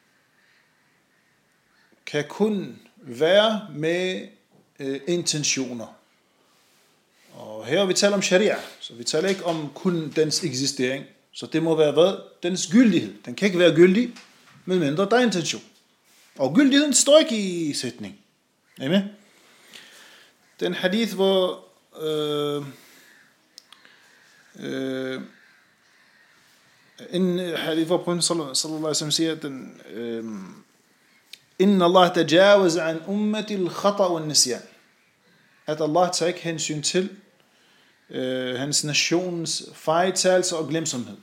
kan kun være med øh, intentioner. Og her vi taler om sharia, så vi taler ikke om kun dens eksistering. Så det må være hvad? Dens gyldighed. Den kan ikke være gyldig, medmindre der er intention. Og gyldigheden står ikke i sætning. Er I med? Den hadith, hvor øh, øh, en hadith, hvor Profeten sallallahu alaihi wasallam siger, den øh, Inna Allah tajawaz an ummati al-khata wal-nisyan. At Allah tager ikke hensyn til øh, hans nations fejltagelse og glemsomhed.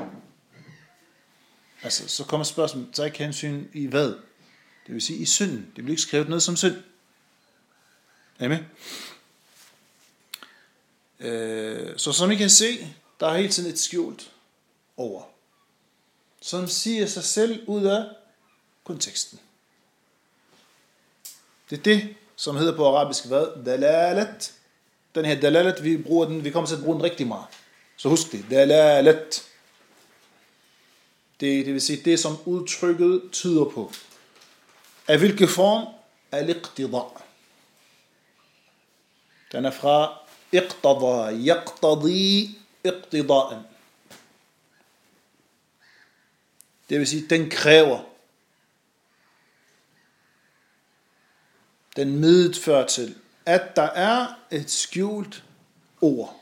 Altså, så kommer spørgsmålet, tager ikke hensyn i hvad? Det vil sige i synden. Det bliver ikke skrevet noget som synd. Er I med? Øh, så som I kan se, der er hele tiden et skjult over, som siger sig selv ud af konteksten. Det er det, som hedder på arabisk hvad? Dalalat. Den her dalalat, vi bruger den, vi kommer til at bruge den rigtig meget. Så husk det. Dalalat. Det, det vil sige det, som udtrykket tyder på. Af hvilken form? Al-iqtida. Den er fra iqtada, yaqtadi, iqtida'en. Det vil sige, den kræver. Den medfører til, at der er et skjult ord.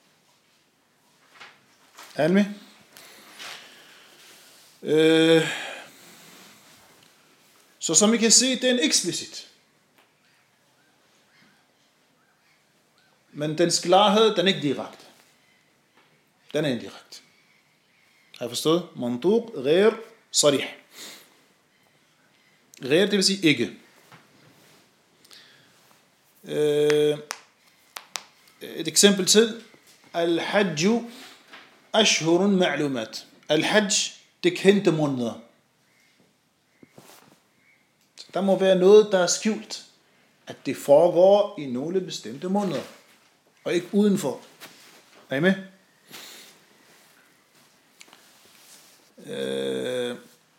Er I med? Øh, så som I kan se, det er en eksplicit. Men dens klarhed, den er ikke direkte. Den er indirekte. Har I forstået? Mantuq, ghair, sarih. Ghair, det vil sige ikke. Øh, et eksempel til. Al-hajju ashhurun ma'lumat. Al-hajj, det kendte måneder. Der må være noget, der er skjult. At det foregår i nogle bestemte måneder. Og ikke udenfor. Er I med? Øh...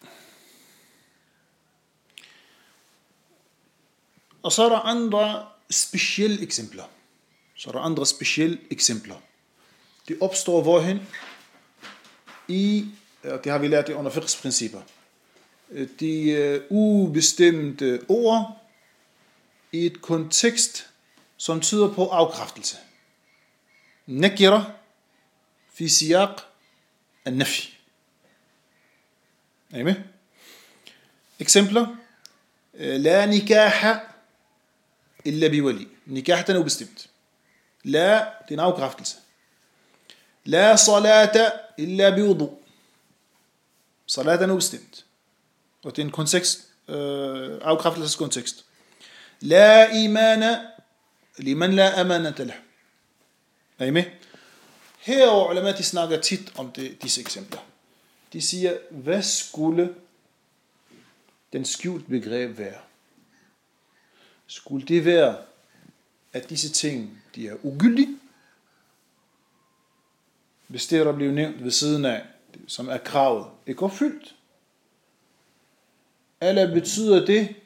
Og så er der andre specielle eksempler. Så er der andre specielle eksempler. Det opstår hvorhen? I, det har vi lært det under fiqhsprincipper. De ubestemte ord i et kontekst, som tyder på afkræftelse. Nakira fi siyaq an-nafi. Er I med? Eksempler. La nikaha illa biwali. Nikah, den er ubestemt. La, det er en afkræftelse. La salata illa biwudu. Salat er ubestemt. Og det er en kontekst, øh, afkræftelseskontekst. La imana liman la amanata lah. Er I med? Her og ulama, de snakker tit om det, disse eksempler. De siger, hvad skulle den skjult begreb være? Skulle det være, at disse ting, de er ugyldige? Hvis det, der bliver nævnt ved siden af, som er kravet, ikke opfyldt? Eller betyder det,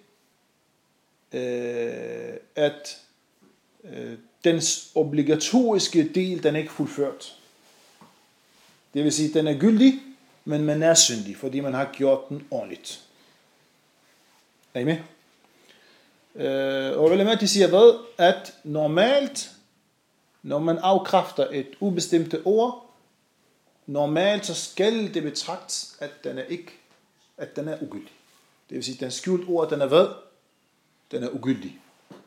øh, at øh, dens obligatoriske del, den er ikke fuldført? Det vil sige, at den er gyldig, men man er syndig, fordi man har gjort den ordentligt. Er I med? Øh, og ulama, de siger hvad? At normalt, når man afkræfter et ubestemte ord, normalt så skal det betragtes, at den er ikke, at den er ugyldig. Det vil sige, at den skjult ord, den er hvad? Den er ugyldig.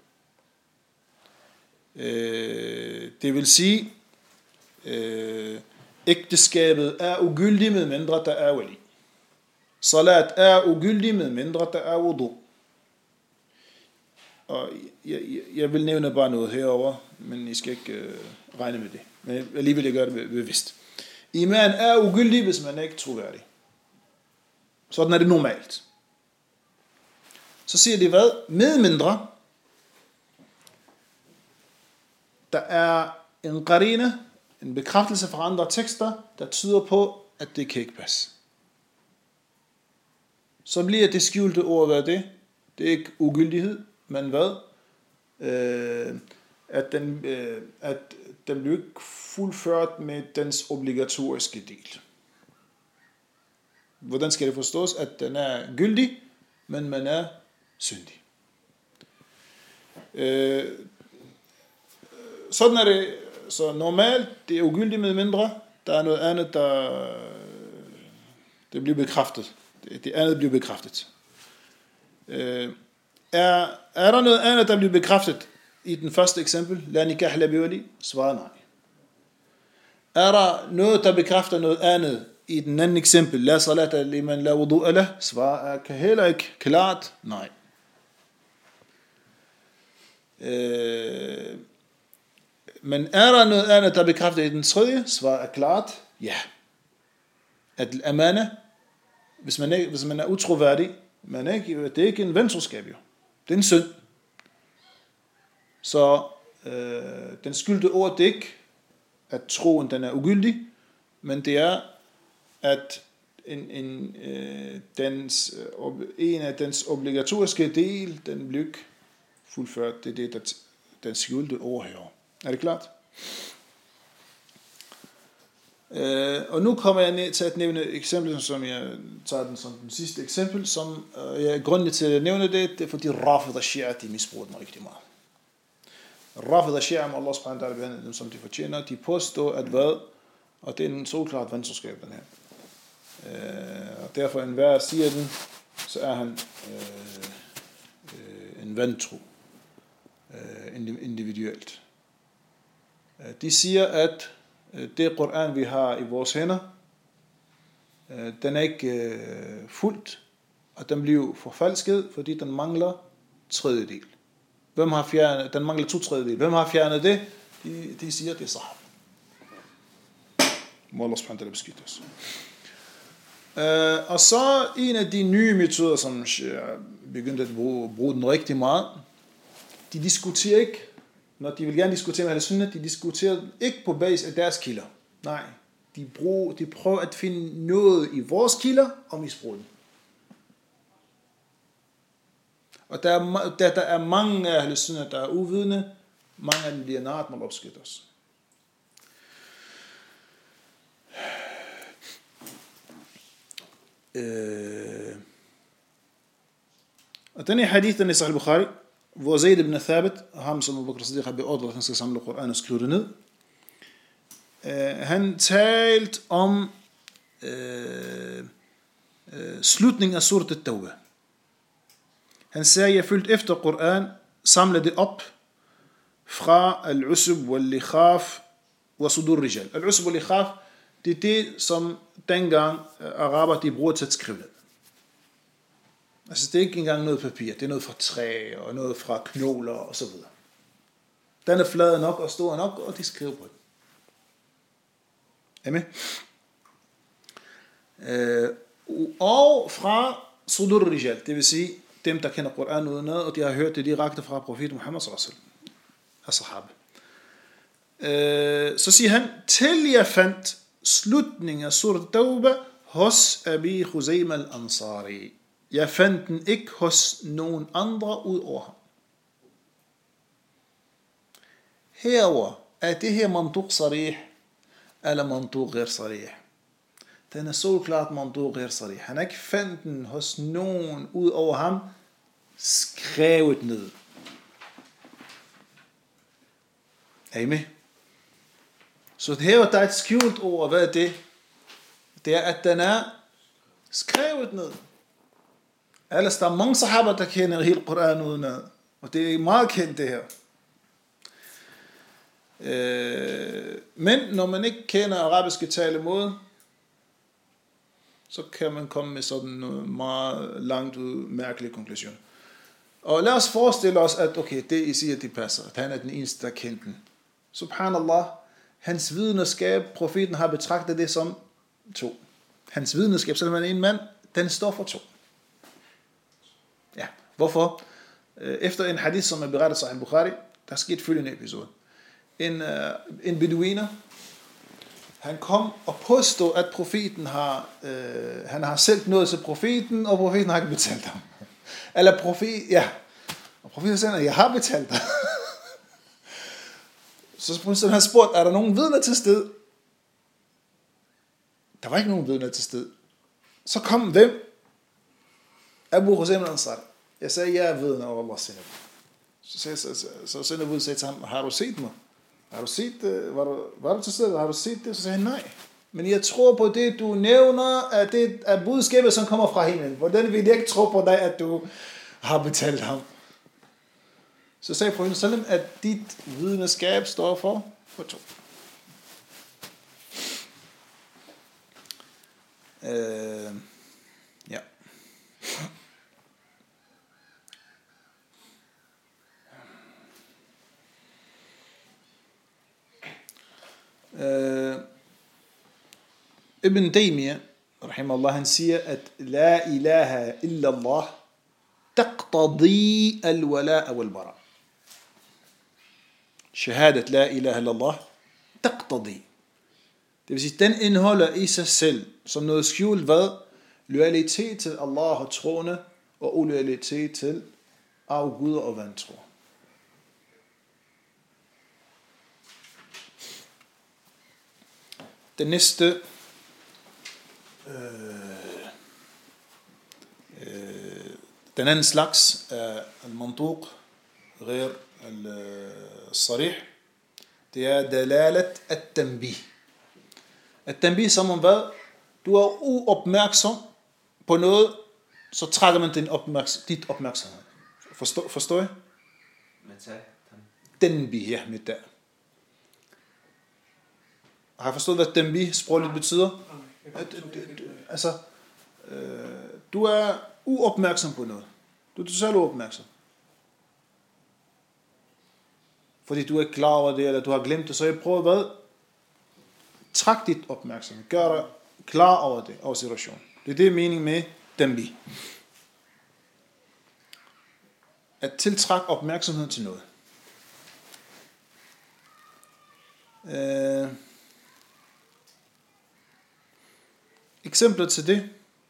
Øh, det vil sige, øh, ægteskabet er ugyldig, med mindre der er wali. Salat er ugyldig, med mindre der er wudu. Og jeg, jeg, jeg vil nævne bare noget herover, men I skal ikke øh, regne med det. Men alligevel jeg gør det bevidst. Iman er ugyldig, hvis man er ikke troværdig. Sådan er det normalt. Så siger de hvad? Med mindre, der er en qarina, en bekræftelse fra andre tekster, der tyder på, at det kan ikke passe. Så bliver det skjulte ord, hvad det? Det er ikke ugyldighed, men hvad? Øh, at, den, øh, at den bliver ikke fuldført med dens obligatoriske del. Hvordan skal det forstås? At den er gyldig, men man er syndig. Øh, sådan er det. Så normalt, det er ugyldigt med mindre. Der er noget andet, der det bliver bekræftet. Det, det andet bliver bekræftet. Øh, er, er der noget andet, der bliver bekræftet i den første eksempel? La nikah la biwali? Svar nej. Er der noget, der bekræfter noget andet i den anden eksempel? La salata liman la wudu'a lah? Svar er kan heller ikke klart nej. Øh, men er der noget andet, der bekræfter i den tredje? Svar er klart ja. At amana, hvis man er, hvis man er utroværdig, man er ikke, det er ikke en ventroskab jo. Det er en synd. Så øh, den skyldte ord, det er ikke, at troen den er ugyldig, men det er, at en, en, øh, dens, øh, en af dens obligatoriske del, den bliver ikke fuldført. Det er det, der den skyldte ord herovre. Er det klart? Øh, og nu kommer jeg ned til at nævne et eksempel, som jeg tager den som den sidste eksempel, som øh, jeg er grundet til at nævne det, det er fordi Rafid og Shia, de misbruger den rigtig meget. Rafid og Shia, om Allah subhanahu wa ta'ala behandler dem som de fortjener, de påstår at hvad, og det er en så klart venskab den her. Øh, og derfor en hver siger den, så er han øh, øh, en vantro øh, individuelt. De siger at det Koran vi har i vores hænder, den er ikke fuldt, og den bliver forfalsket, fordi den mangler tredjedel. Hvem har fjernet? Den mangler to tredjedel. Hvem har fjernet det? De, de siger det er sahab. Må Allah subhanahu wa ta'ala beskytte os. Uh, og så en af de nye metoder, som jeg begyndte at bruge, bruge den rigtig meget, de diskuterer ikke, når de vil gerne diskutere med al-Sunnah, de diskuterer ikke på basis af deres kilder. Nej, de, bruger, de prøver at finde noget i vores kilder og misbruge den. Og der er, der, der er mange af al-Sunnah, der er uvidende, mange af dem bliver naret, man opskytter os. Øh. Og den her hadith, den er i Sahih Bukhari, hvor Zayd ibn Thabit, ham som Abu Bakr Siddiq har beordret, at han skal samle Koran og skrive det ned. Uh, han talte om uh, uh, slutningen af surat at-Tawbah. Han sagde, jeg følte efter Koran, samlede det op fra al-usub wal-likhaf wa sudur rijal. Al-usub wal-likhaf, det er det, som dengang araber, de bruger til at skrive det. Altså det er ikke engang noget papir, det er noget fra træ og noget fra knogler og så videre. Den er flad nok og stor nok, og de skriver på den. Er med? Øh, og fra sudur rijal, det vil sige dem, der kender Koran udenad, og de har hørt det direkte fra profeten Muhammad sallallahu alaihi wasallam. Øh, så siger han, til jeg fandt slutningen af surat at-Tawbah hos Abi Khuzaym al-Ansari. Jeg fandt den ikke hos nogen andre ud over ham. Herover er det her mantuq sarih, eller mantuq ghair sarih. Den er så klart mantuq ghair sarih. Han har ikke fandt den hos nogen ud over ham, skrevet ned. Er I med? Så her der er et skjult ord. Hvad er det? Det er, at den er skrevet ned. Ellers der er mange sahaber, der kender hele Koran udenad. Og det er meget kendt det her. Øh, men når man ikke kender arabiske talemåde, så kan man komme med sådan noget meget langt ud mærkelig konklusion. Og lad os forestille os, at okay, det I siger, det passer. At han er den eneste, der kendte den. Subhanallah, hans videnskab, profeten har betragtet det som to. Hans videnskab, selvom han er en mand, den står for to. Ja, hvorfor? Efter en hadith, som er berettet sig i Bukhari, der skete følgende episode. En, uh, en beduiner, han kom og påstod, at profeten har, uh, han har selv noget til profeten, og profeten har ikke betalt ham. Eller profet, ja. Og profeten siger, at jeg har betalt dig. Så han spurgte, er der nogen vidner til sted? Der var ikke nogen vidner til sted. Så kom hvem? Abu Khuzaym al-Ansari. Jeg sagde, jeg er vidner over Allah sinab. Så sagde så, så, så Sinab sagde til ham, har du set mig? Har du set det? Var du, var du til stede? Har du set det? Så sagde han, nej. Men jeg tror på det, du nævner, at det er budskabet, som kommer fra himlen. Hvordan vil jeg ikke tro på dig, at du har betalt ham? Så sagde profeten sallam, at dit vidneskab står for, for to. Øh, ja. Øh, Ibn Taymiyyah, rahimahullah, han siger, at la ilaha illa Allah taqtadi al-wala' wal-bara. Shahadat la ilaha illa Allah taqtadi. Det vil sige, den indeholder i sig selv, som noget skjult hvad? Loyalitet til Allah og troende, og uloyalitet til afguder og vantro. Den næste øh, øh, den anden slags er al-mantuq ghair al-sarih. Det er dalalat at-tanbih. At-tanbih som om hvad? Du er uopmærksom på noget, så trækker man din opmærksom, dit opmærksomhed. Forstår, forstår jeg? Tanbih, ja, med der. Har jeg forstået, hvad tanbih sprogligt betyder? At, altså, øh, du er uopmærksom på noget. Du er totalt uopmærksom. Fordi du er klar over det, eller du har glemt det, så jeg prøver hvad? Træk dit opmærksomhed. Gør dig klar over det, over situationen. Det er det mening med dambi. At tiltrække opmærksomhed til noget. Øh, eksempler til det.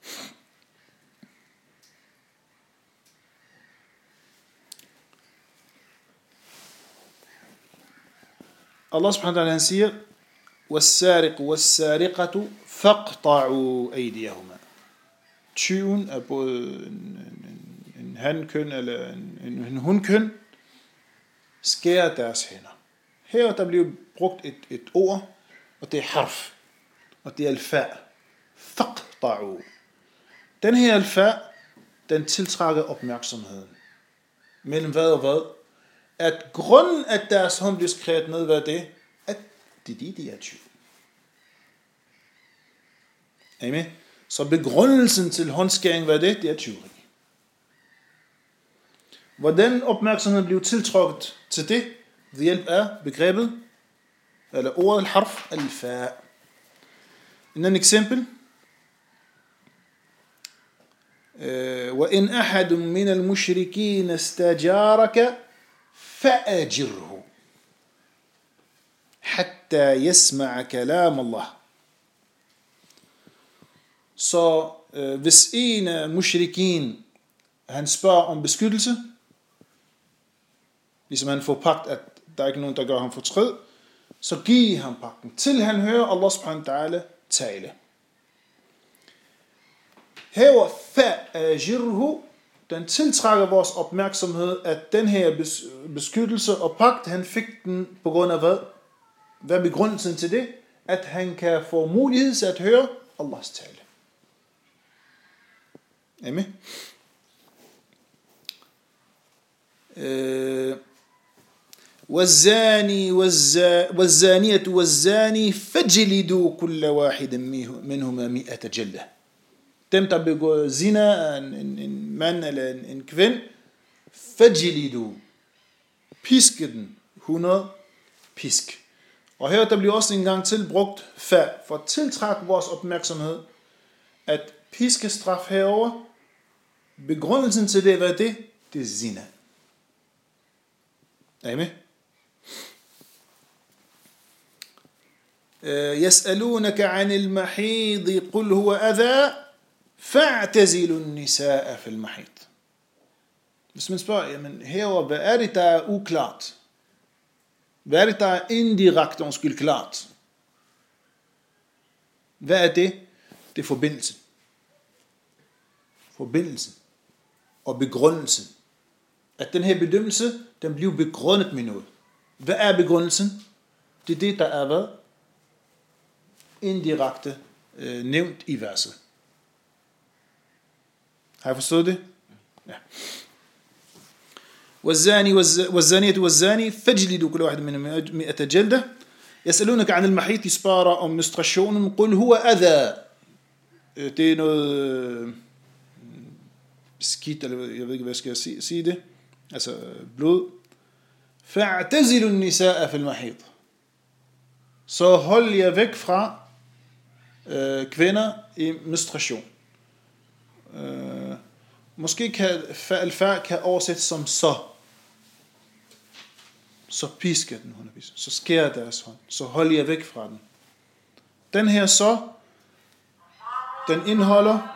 Allah subhanahu wa ta'ala han siger, وَالسَّارِقُ وَالسَّارِقَةُ فَاقْطَعُوا أَيْدِيَهُمَا. Tyven er både en, en, en hankøn eller en, en, en hundkøn, skærer deres hænder. Her der bliver brugt et, et ord, og det er harf, og det er alfa. فَاقْطَعُوا. Den her alfa, den tiltrækker opmærksomheden. Mellem hvad og hvad? At grunden, at deres hånd bliver skrevet ned, hvad er det? At det er de, de er tyv. Amen. Så begrundelsen til håndskæring, hvad er det? Det er tyveri. Hvordan opmærksomheden bliver tiltrukket til det? Ved hjælp af begrebet, eller ordet harf al-fa. En anden eksempel. وَإِنْ أَحَدٌ مِنَ الْمُشْرِكِينَ اسْتَجَارَكَ فَأَجِرْهُ حَتَّى يَسْمَعَ كَلَامَ اللَّهِ. Så øh, hvis en af mushrikin, han spørger om beskyttelse, ligesom han får pagt, at der er ikke nogen, der gør ham fortræd, så giv ham pagten, til han hører Allah subhanahu wa ta'ala tale. Her var fa'ajirhu, den tiltrækker vores opmærksomhed, at den her beskyttelse og pagt, han fik den på grund af hvad? Hvad er begrundelsen til det? At han kan få mulighed til at høre Allahs tale. Amen. والزاني والزانية والزاني فجلدوا كل واحد منهما مئة جلدة. Dem, der begår zina, en, en, en mand eller en, en kvinde, fajlidu, piske den, hundrede pisk. Og her der bliver også en gang til brugt fa, for at tiltrække vores opmærksomhed, at piskestraf herover, begrundelsen til det, hvad er det? Det er zina. Er I med? يسألونك عن المحيض قل هو أذى فاعتزلوا النساء في المحيض. Hvis man spørger, jamen herover, hvad er det, der er uklart? Hvad er det, der er indirekte undskyld klart? Hvad er det? Det er forbindelsen. Forbindelsen og begrundelsen. At den her bedømmelse, den bliver begrundet med noget. Hvad er begrundelsen? Det er det, der er hvad? Indirekte øh, nævnt i verset. Har jeg forstået det? Ja. والزاني والزانية والزاني فاجلدوا كل واحد منهم مئة جلدة يسألونك عن المحيط spørger om menstruationen قل هو أذى. Det er noget skidt, eller jeg ved ikke, hvad skal jeg sige, sige det? Altså blod. فاعتزلوا النساء في المحيط. Så hold jer væk fra øh, kvinder i menstruation. Øh, måske kan alfa kan oversættes som så. Så pisker den hundredvis. Så skærer deres hånd. Så hold jer væk fra den. Den her så, den indeholder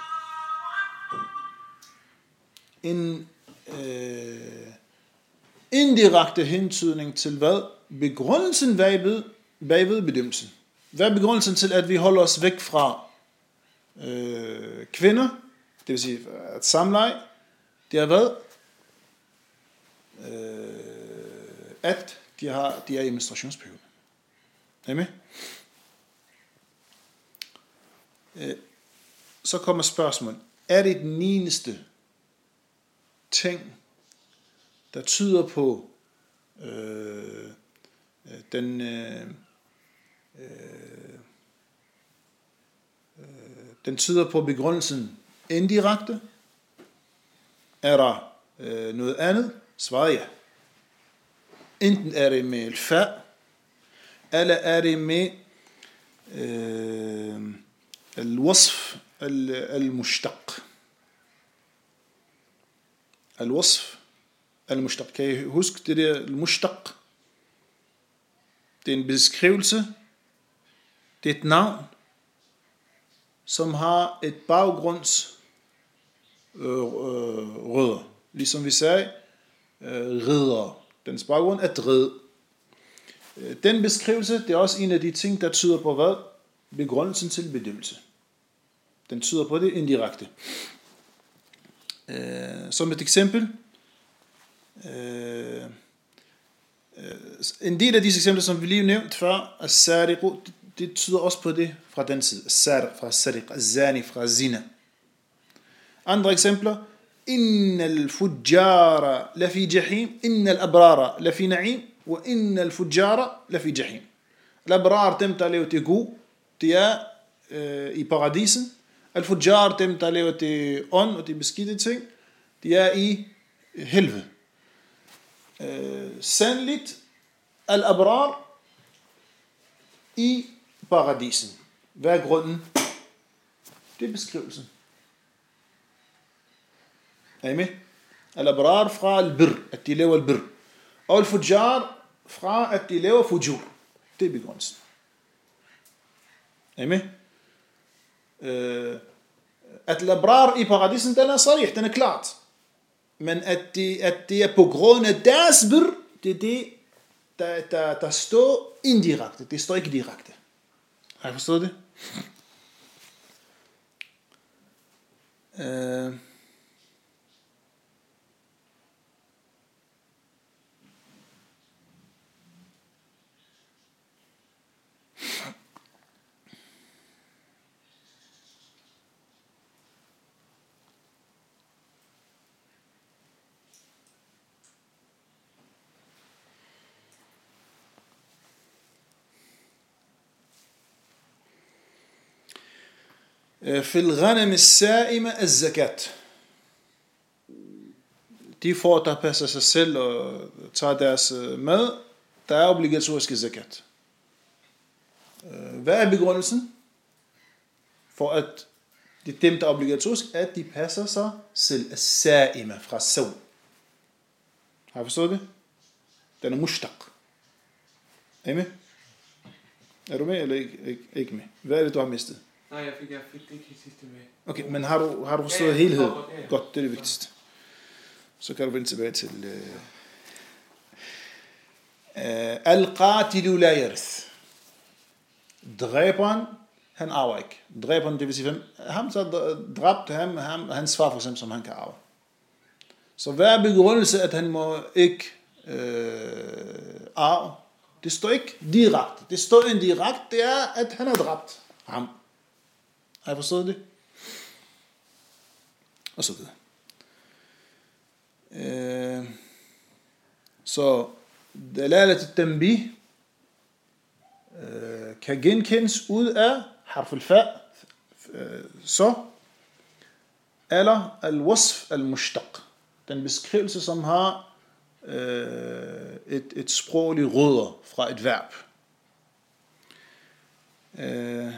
en øh, indirekte hentydning til hvad? Begrundelsen bagved, bagved bedømmelsen. Hvad er begrundelsen til, at vi holder os væk fra øh, kvinder? Det vil sige, at samleje, det er hvad? Øh, at de, har, de er i menstruationsperiode. Er I med? Øh, så kommer spørgsmålet. Er det den eneste ting, der tyder på øh, den øh, øh, den tyder på begrundelsen indirekte? Er der øh, noget andet? Svaret ja. Enten er det med fa, eller er det med øh, الوصف المشتق. الوصف المشتق. Kan I huske det der المشتق? Det er en beskrivelse. Det er et navn, som har et baggrunds øh, øh, rødder. Ligesom vi sagde, øh, ridder. Dens baggrund er dred. Den beskrivelse, det er også en af de ting, der tyder på hvad? Begrundelsen til bedømmelse. Den tyder på det indirekte. Øh, som et eksempel. Øh, en del af disse eksempler, som vi lige nævnte før, as-sariqu, det tyder også på det fra den side. As-sariq fra sariq, az-zani fra zina. Andre eksempler. إن الفجار لفي جحيم إن الأبرار لفي نعيم وإن الفجار لفي جحيم. الأبرار dem der lever til god, de er øh, i paradisen. Al-fujjar, dem der lever til ånd og de beskidte ting, de er i helvede. Øh, sandeligt al-abrar i paradisen. Hvad er grunden? Det er beskrivelsen. Er I med? Al-abrar fra al-bir, at de lever al-bir. Og al-fujjar fra at de lever fujur. Det er begrundelsen. Er I med? Øh, at al-abrar i paradisen, den er sarih, den er klart. Men at det, at det er på grund af deres bir, det er det, der, der, der står indirekte. Det står ikke direkte. Har I forstået det? Øh... في الغنم السائمة الزكاة. De får, der passer sig selv og tager deres mad, der er obligatorisk zakat. Hvad er begrundelsen? For at det er dem, der er obligatorisk, at de passer sig selv. As-sa'ima fra saw. Har I forstået det? Den er mushtaq. Er I med? Er du med eller ikke, ikke, ikke med? Hvad er det, du har mistet? Nej, jeg fik, jeg fik det ikke sidste med. Okay, men har du, har du forstået ja, ja, helheden? Ja, ja. Godt, det er det vigtigste. Så kan du vende tilbage til... Uh, uh, Al-qatilu la yarith. Dræberen, han arver ikke. Dræberen, det vil sige, hvem? Ham, så dræbte ham, ham, hans far for eksempel, som han kan arve. Så hvad er begrundelse, at han må ikke uh, arve? Det står ikke direkte. Det står indirekte, det er, at han har dræbt ham. Har I forstået det? Og så videre. Øh, så dalalat al-tanbih øh, kan genkendes ud af harf al-fa, øh, så, eller al-wasf al-mushtaq. Den beskrivelse, som har øh, et, et sprogligt rødder fra et verb. Øh,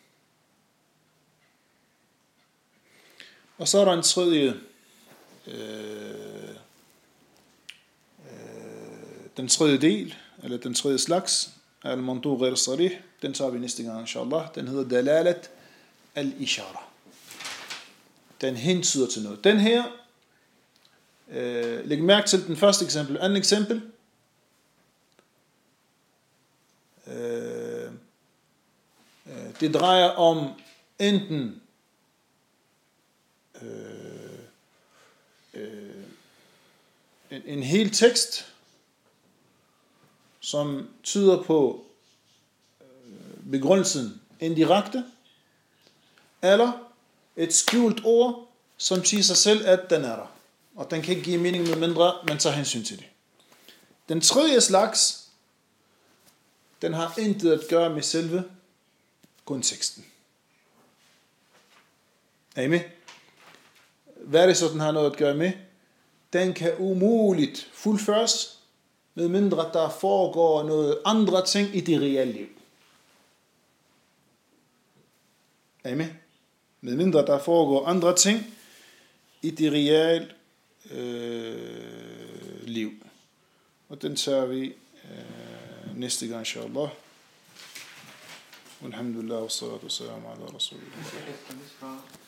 Og så er der en tredje, øh, øh, den tredje del, eller den tredje slags, al-mantu ghayr sarih, den tager vi næste gang, inshallah. Den hedder dalalat al-ishara. Den hentyder til noget. Den her, øh, læg mærke til den første eksempel. Anden eksempel, øh, øh, det drejer om enten Øh, øh, en, en hel tekst, som tyder på øh, begrundelsen indirekte, eller et skjult ord, som siger sig selv, at den er der. Og den kan ikke give mening med mindre, man tager hensyn til det. Den tredje slags, den har intet at gøre med selve konteksten. Er I med? Hvad er det så, den har noget at gøre med? Den kan umuligt fuldføres, med mindre der foregår noget andre ting i det reelle liv. Er I med? Med mindre der foregår andre ting i det reale øh, liv. Og den tager vi øh, næste gang, inshallah. Alhamdulillah, wa salatu wa salam ala rasulillah.